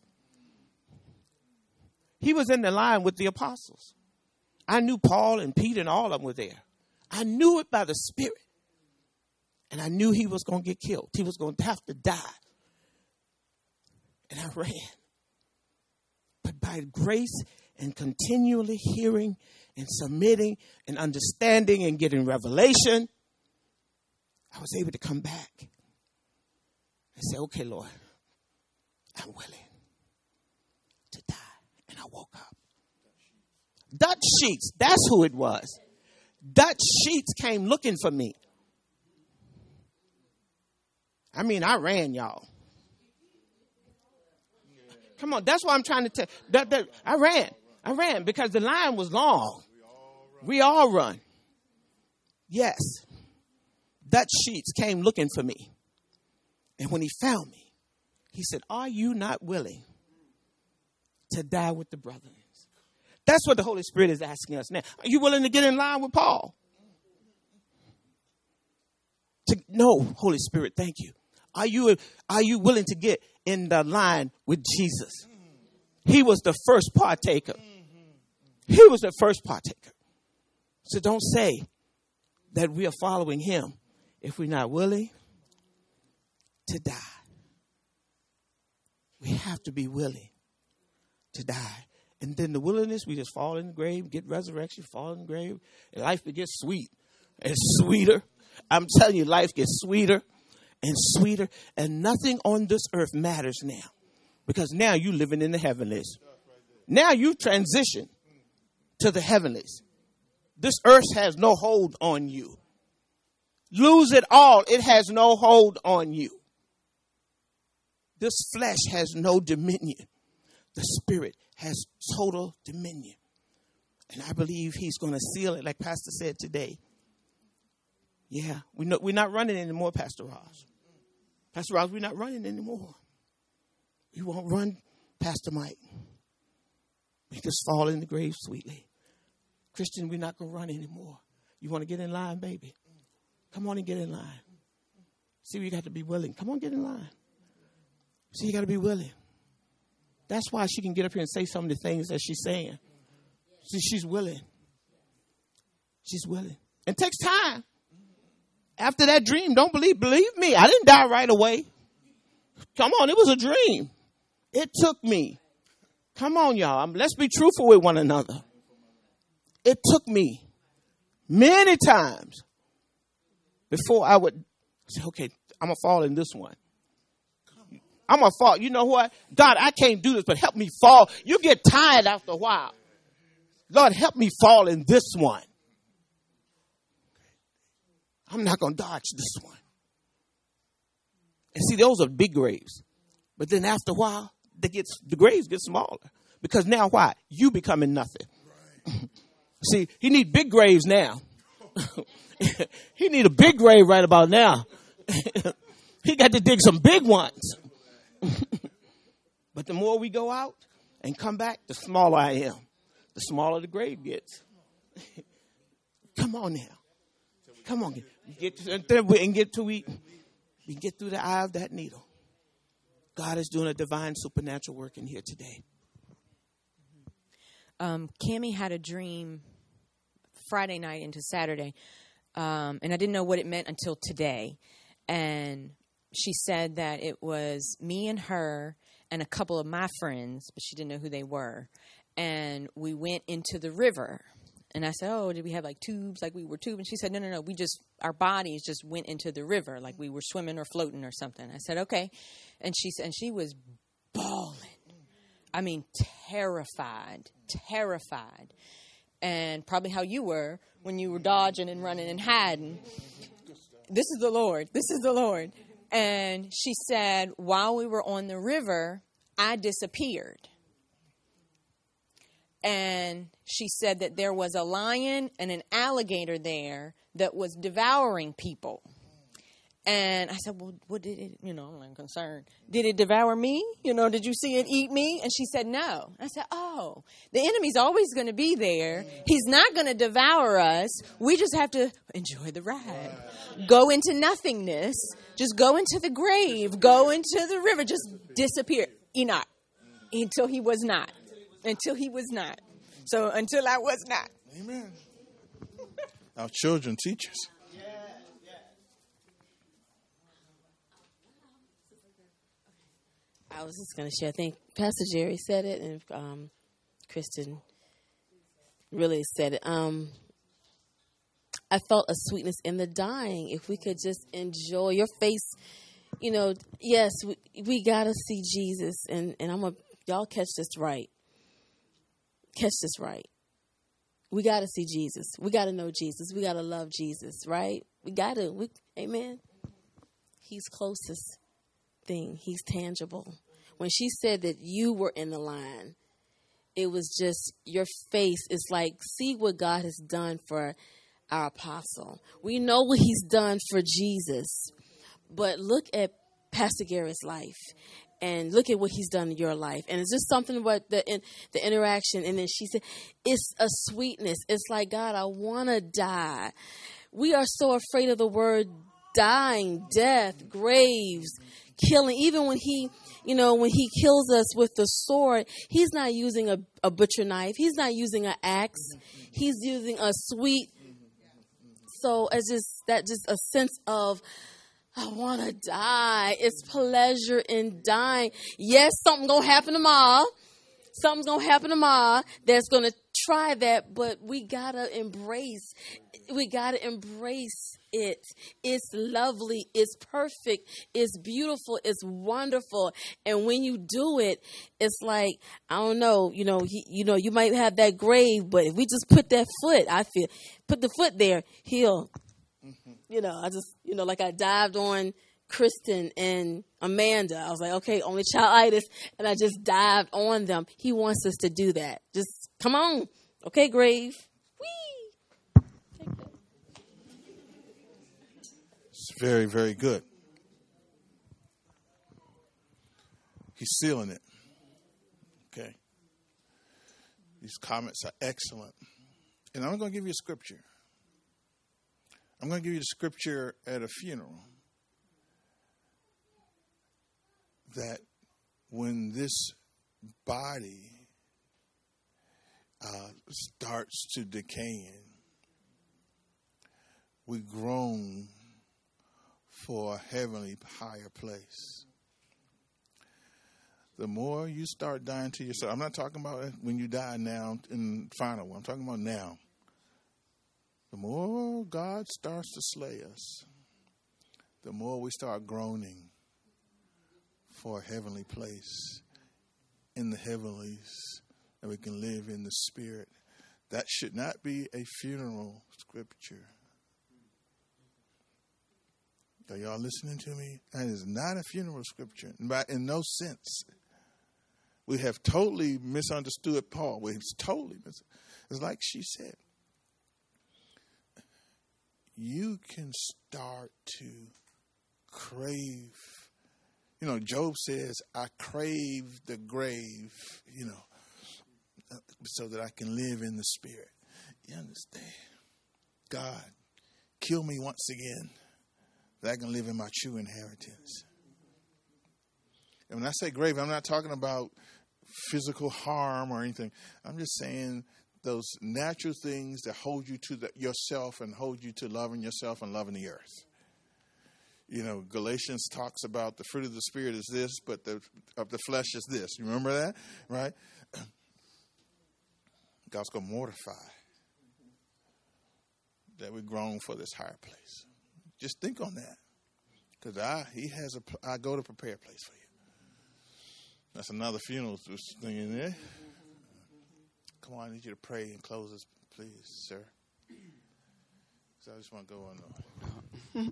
He was in the line with the apostles. I knew Paul and Peter and all of them were there. I knew it by the Spirit. And I knew he was going to get killed. He was going to have to die. And I ran. But by grace and continually hearing and submitting and understanding and getting revelation, I was able to come back and say, okay, Lord, I'm willing to die. And I woke up. Dutch Sheets, that's who it was. Dutch Sheets came looking for me. I mean, I ran, y'all. Come on, that's why I'm trying to tell. I ran because the line was long. We all run. Yes. Dutch Sheets came looking for me. And when he found me, he said, are you not willing to die with the brothers? That's what the Holy Spirit is asking us now. Are you willing to get in line with Paul? No, Holy Spirit, thank you. Are you willing to get in the line with Jesus? He was the first partaker. He was the first partaker. So don't say that we are following him if we're not willing to die. We have to be willing to die. And then the willingness, we just fall in the grave, get resurrection, fall in the grave, and life gets sweet and sweeter. I'm telling you, life gets sweeter and sweeter, and nothing on this earth matters now, because now you're living in the heavenlies. Now you transition to the heavenlies. This earth has no hold on you. Lose it all. It has no hold on you. This flesh has no dominion. The Spirit has total dominion. And I believe he's going to seal it, like Pastor said today. Yeah, we're not running anymore, Pastor Ross. Pastor Ross, we're not running anymore. We won't run, Pastor Mike. We just fall in the grave sweetly. Christian, we're not going to run anymore. You want to get in line, baby? Come on and get in line. See, we got to be willing. Come on, get in line. See, you got to be willing. That's why she can get up here and say some of the things that she's saying. See, she's willing. She's willing. It takes time. After that dream, don't believe me, I didn't die right away. Come on, it was a dream. It took me. Come on, y'all. Let's be truthful with one another. It took me many times before I would say, okay, I'm going to fall in this one. I'm going to fall. You know what? God, I can't do this, but help me fall. You get tired after a while. Lord, help me fall in this one. I'm not going to dodge this one. And see, those are big graves. But then after a while, the graves get smaller. Because now why? You becoming nothing. Right. See, he need big graves now. He need a big grave right about now. He got to dig some big ones. But the more we go out and come back, the smaller I am. The smaller the grave gets. Come on now. Come on. We can get through the eye of that needle. God is doing a divine supernatural work in here today. Cammie had a dream Friday night into Saturday, and I didn't know what it meant until today. And she said that it was me and her, and a couple of my friends, but she didn't know who they were. And we went into the river. And I said, oh, did we have like tubes, like we were tubing? She said, no. Our bodies just went into the river, like we were swimming or floating or something. I said, okay. And she was bawling. I mean, terrified. And probably how you were when you were dodging and running and hiding. This is the Lord. And she said, while we were on the river, I disappeared. And she said that there was a lion and an alligator there that was devouring people. And I said, well, what did it, I'm concerned. Did it devour me? Did you see it eat me? And she said, no. I said, oh, the enemy's always going to be there. He's not going to devour us. We just have to enjoy the ride. Go into nothingness. Just go into the grave. Go into the river. Just disappear. Enoch. Until he was not. So until I was not. Amen. Our children teach us. I was just going to share. I think Pastor Jerry said it, and Kristen really said it. I felt a sweetness in the dying. If we could just enjoy your face, yes, we got to see Jesus. And y'all catch this right. We got to see Jesus. We got to know Jesus. We got to love Jesus, right? We got to. Amen. He's closest thing. He's tangible. When she said that you were in the line, it was just your face. It's like, see what God has done for our apostle. We know what he's done for Jesus. But look at Pastor Gary's life. And look at what he's done in your life. And it's just something about the interaction. And then she said, it's a sweetness. It's like, God, I want to die. We are so afraid of the word dying, death, graves, killing. Even when he kills us with the sword, he's not using a butcher knife. He's not using an axe. He's using a sweet. So it's just a sense of, I want to die. It's pleasure in dying. Yes, something's going to happen tomorrow. That's going to try that, but we got to embrace it. It's lovely. It's perfect. It's beautiful. It's wonderful. And when you do it, it's like, I don't know, you might have that grave, but if we just put the foot there, he'll. I just, like I dived on Kristen and Amanda. I was like, okay, only childitis. And I just dived on them. He wants us to do that. Just come on. Okay, grave. Whee! It's very, very good. He's sealing it. Okay. These comments are excellent. And I'm going to give you a scripture. I'm going to give you the scripture at a funeral that when this body starts to decay, we groan for a heavenly higher place. The more you start dying to yourself, I'm not talking about when you die now in the final one. I'm talking about now. The more God starts to slay us, the more we start groaning for a heavenly place in the heavenlies, that we can live in the spirit. That should not be a funeral scripture. Are y'all listening to me? That is not a funeral scripture, in no sense. We have totally misunderstood Paul. It's like she said. You can start to crave. Job says, I crave the grave, so that I can live in the spirit. You understand? God, kill me once again, that I can live in my true inheritance. And when I say grave, I'm not talking about physical harm or anything. I'm just saying those natural things that hold you to yourself and hold you to loving yourself and loving the earth. Galatians talks about the fruit of the Spirit is this, but of the flesh is this. You remember that, right? God's going to mortify that we're grown for this higher place. Just think on that, because I go to prepare a place for you. That's another funeral thing in there. Come on, I need you to pray and close this, please, sir. So I just want to go on.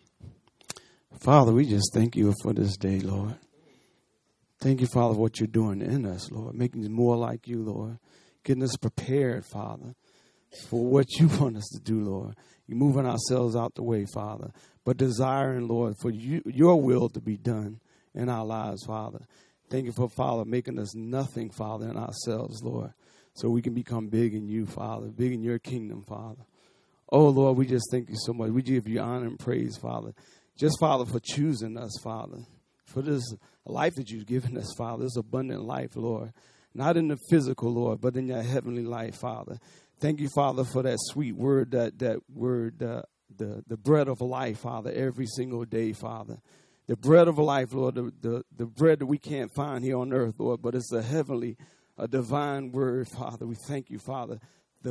Father, we just thank you for this day, Lord. Thank you, Father, for what you're doing in us, Lord, making us more like you, Lord, getting us prepared, Father, for what you want us to do, Lord. You're moving ourselves out the way, Father, but desiring, Lord, for your will to be done in our lives, Father. Thank you for, Father, making us nothing, Father, in ourselves, Lord, so we can become big in you, Father, big in your kingdom, Father. Oh, Lord, we just thank you so much. We give you honor and praise, Father. Just, Father, for choosing us, Father, for this life that you've given us, Father, this abundant life, Lord. Not in the physical, Lord, but in your heavenly life, Father. Thank you, Father, for that sweet word, that word, the bread of life, Father, every single day, Father. The bread of life, Lord, the bread that we can't find here on earth, Lord, but it's a divine word, Father. We thank you, Father.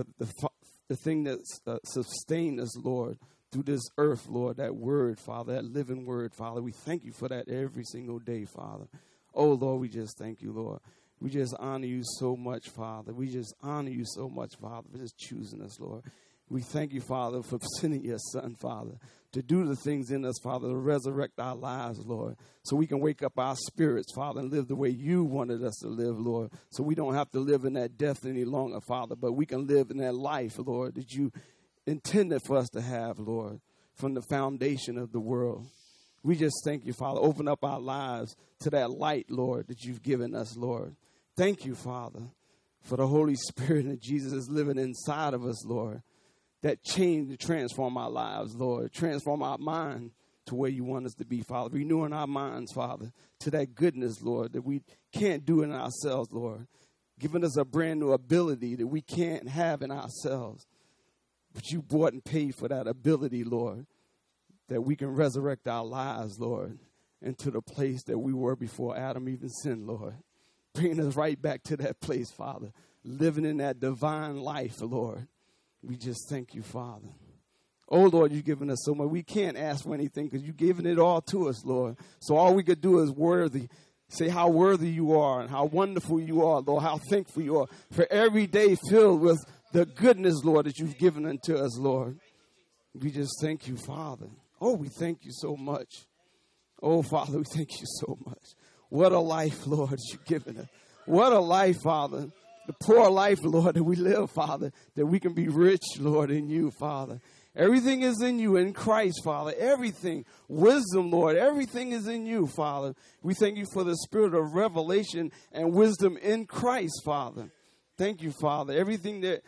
The thing that sustained us, Lord, through this earth, Lord, that word, Father, that living word, Father. We thank you for that every single day, Father. Oh, Lord, we just thank you, Lord. We just honor you so much, Father. We just honor you so much, Father, for just choosing us, Lord. We thank you, Father, for sending your Son, Father, to do the things in us, Father, to resurrect our lives, Lord, so we can wake up our spirits, Father, and live the way you wanted us to live, Lord, so we don't have to live in that death any longer, Father, but we can live in that life, Lord, that you intended for us to have, Lord, from the foundation of the world. We just thank you, Father. Open up our lives to that light, Lord, that you've given us, Lord. Thank you, Father, for the Holy Spirit and Jesus is living inside of us, Lord. That change to transform our lives, Lord. Transform our mind to where you want us to be, Father. Renewing our minds, Father, to that goodness, Lord, that we can't do in ourselves, Lord. Giving us a brand new ability that we can't have in ourselves. But you bought and paid for that ability, Lord, that we can resurrect our lives, Lord, into the place that we were before Adam even sinned, Lord. Bringing us right back to that place, Father. Living in that divine life, Lord. We just thank you, Father. Oh, Lord, you've given us so much. We can't ask for anything because you've given it all to us, Lord. So all we could do is say how worthy you are and how wonderful you are, Lord, how thankful you are for every day filled with the goodness, Lord, that you've given unto us, Lord. We just thank you, Father. Oh, we thank you so much. Oh, Father, we thank you so much. What a life, Lord, that you've given us. What a life, Father. The poor life, Lord, that we live, Father, that we can be rich, Lord, in you, Father. Everything is in you, in Christ, Father. Everything. Wisdom, Lord. Everything is in you, Father. We thank you for the spirit of revelation and wisdom in Christ, Father. Thank you, Father. Everything that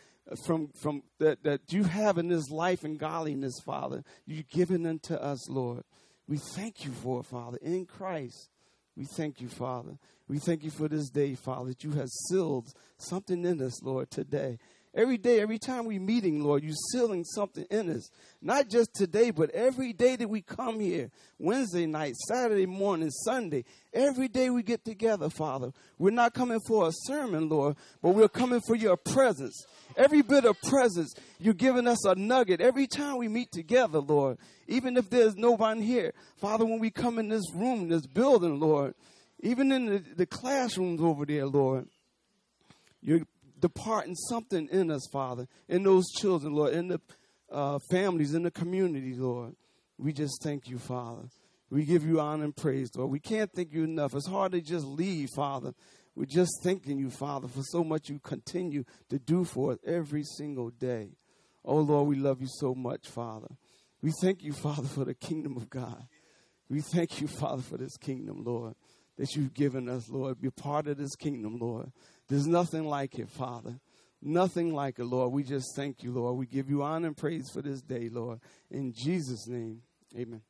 that you have in this life and godliness, Father, you've given unto us, Lord. We thank you for it, Father, in Christ. We thank you, Father. We thank you for this day, Father, that you have sealed something in us, Lord, today. Every day, every time we're meeting, Lord, you're sealing something in us. Not just today, but every day that we come here, Wednesday night, Saturday morning, Sunday, every day we get together, Father. We're not coming for a sermon, Lord, but we're coming for your presence. Every bit of presence, you're giving us a nugget every time we meet together, Lord. Even if there's no one here, Father, when we come in this room, this building, Lord, even in the classrooms over there, Lord, you're departing something in us, Father, in those children, Lord, in the families, in the community, Lord. We just thank you, Father. We give you honor and praise, Lord. We can't thank you enough. It's hard to just leave, Father. We're just thanking you, Father, for so much you continue to do for us every single day. Oh, Lord, we love you so much, Father. We thank you, Father, for the kingdom of God. We thank you, Father, for this kingdom, Lord, that you've given us, Lord. Be a part of this kingdom, Lord. There's nothing like it, Father. Nothing like it, Lord. We just thank you, Lord. We give you honor and praise for this day, Lord. In Jesus' name, amen.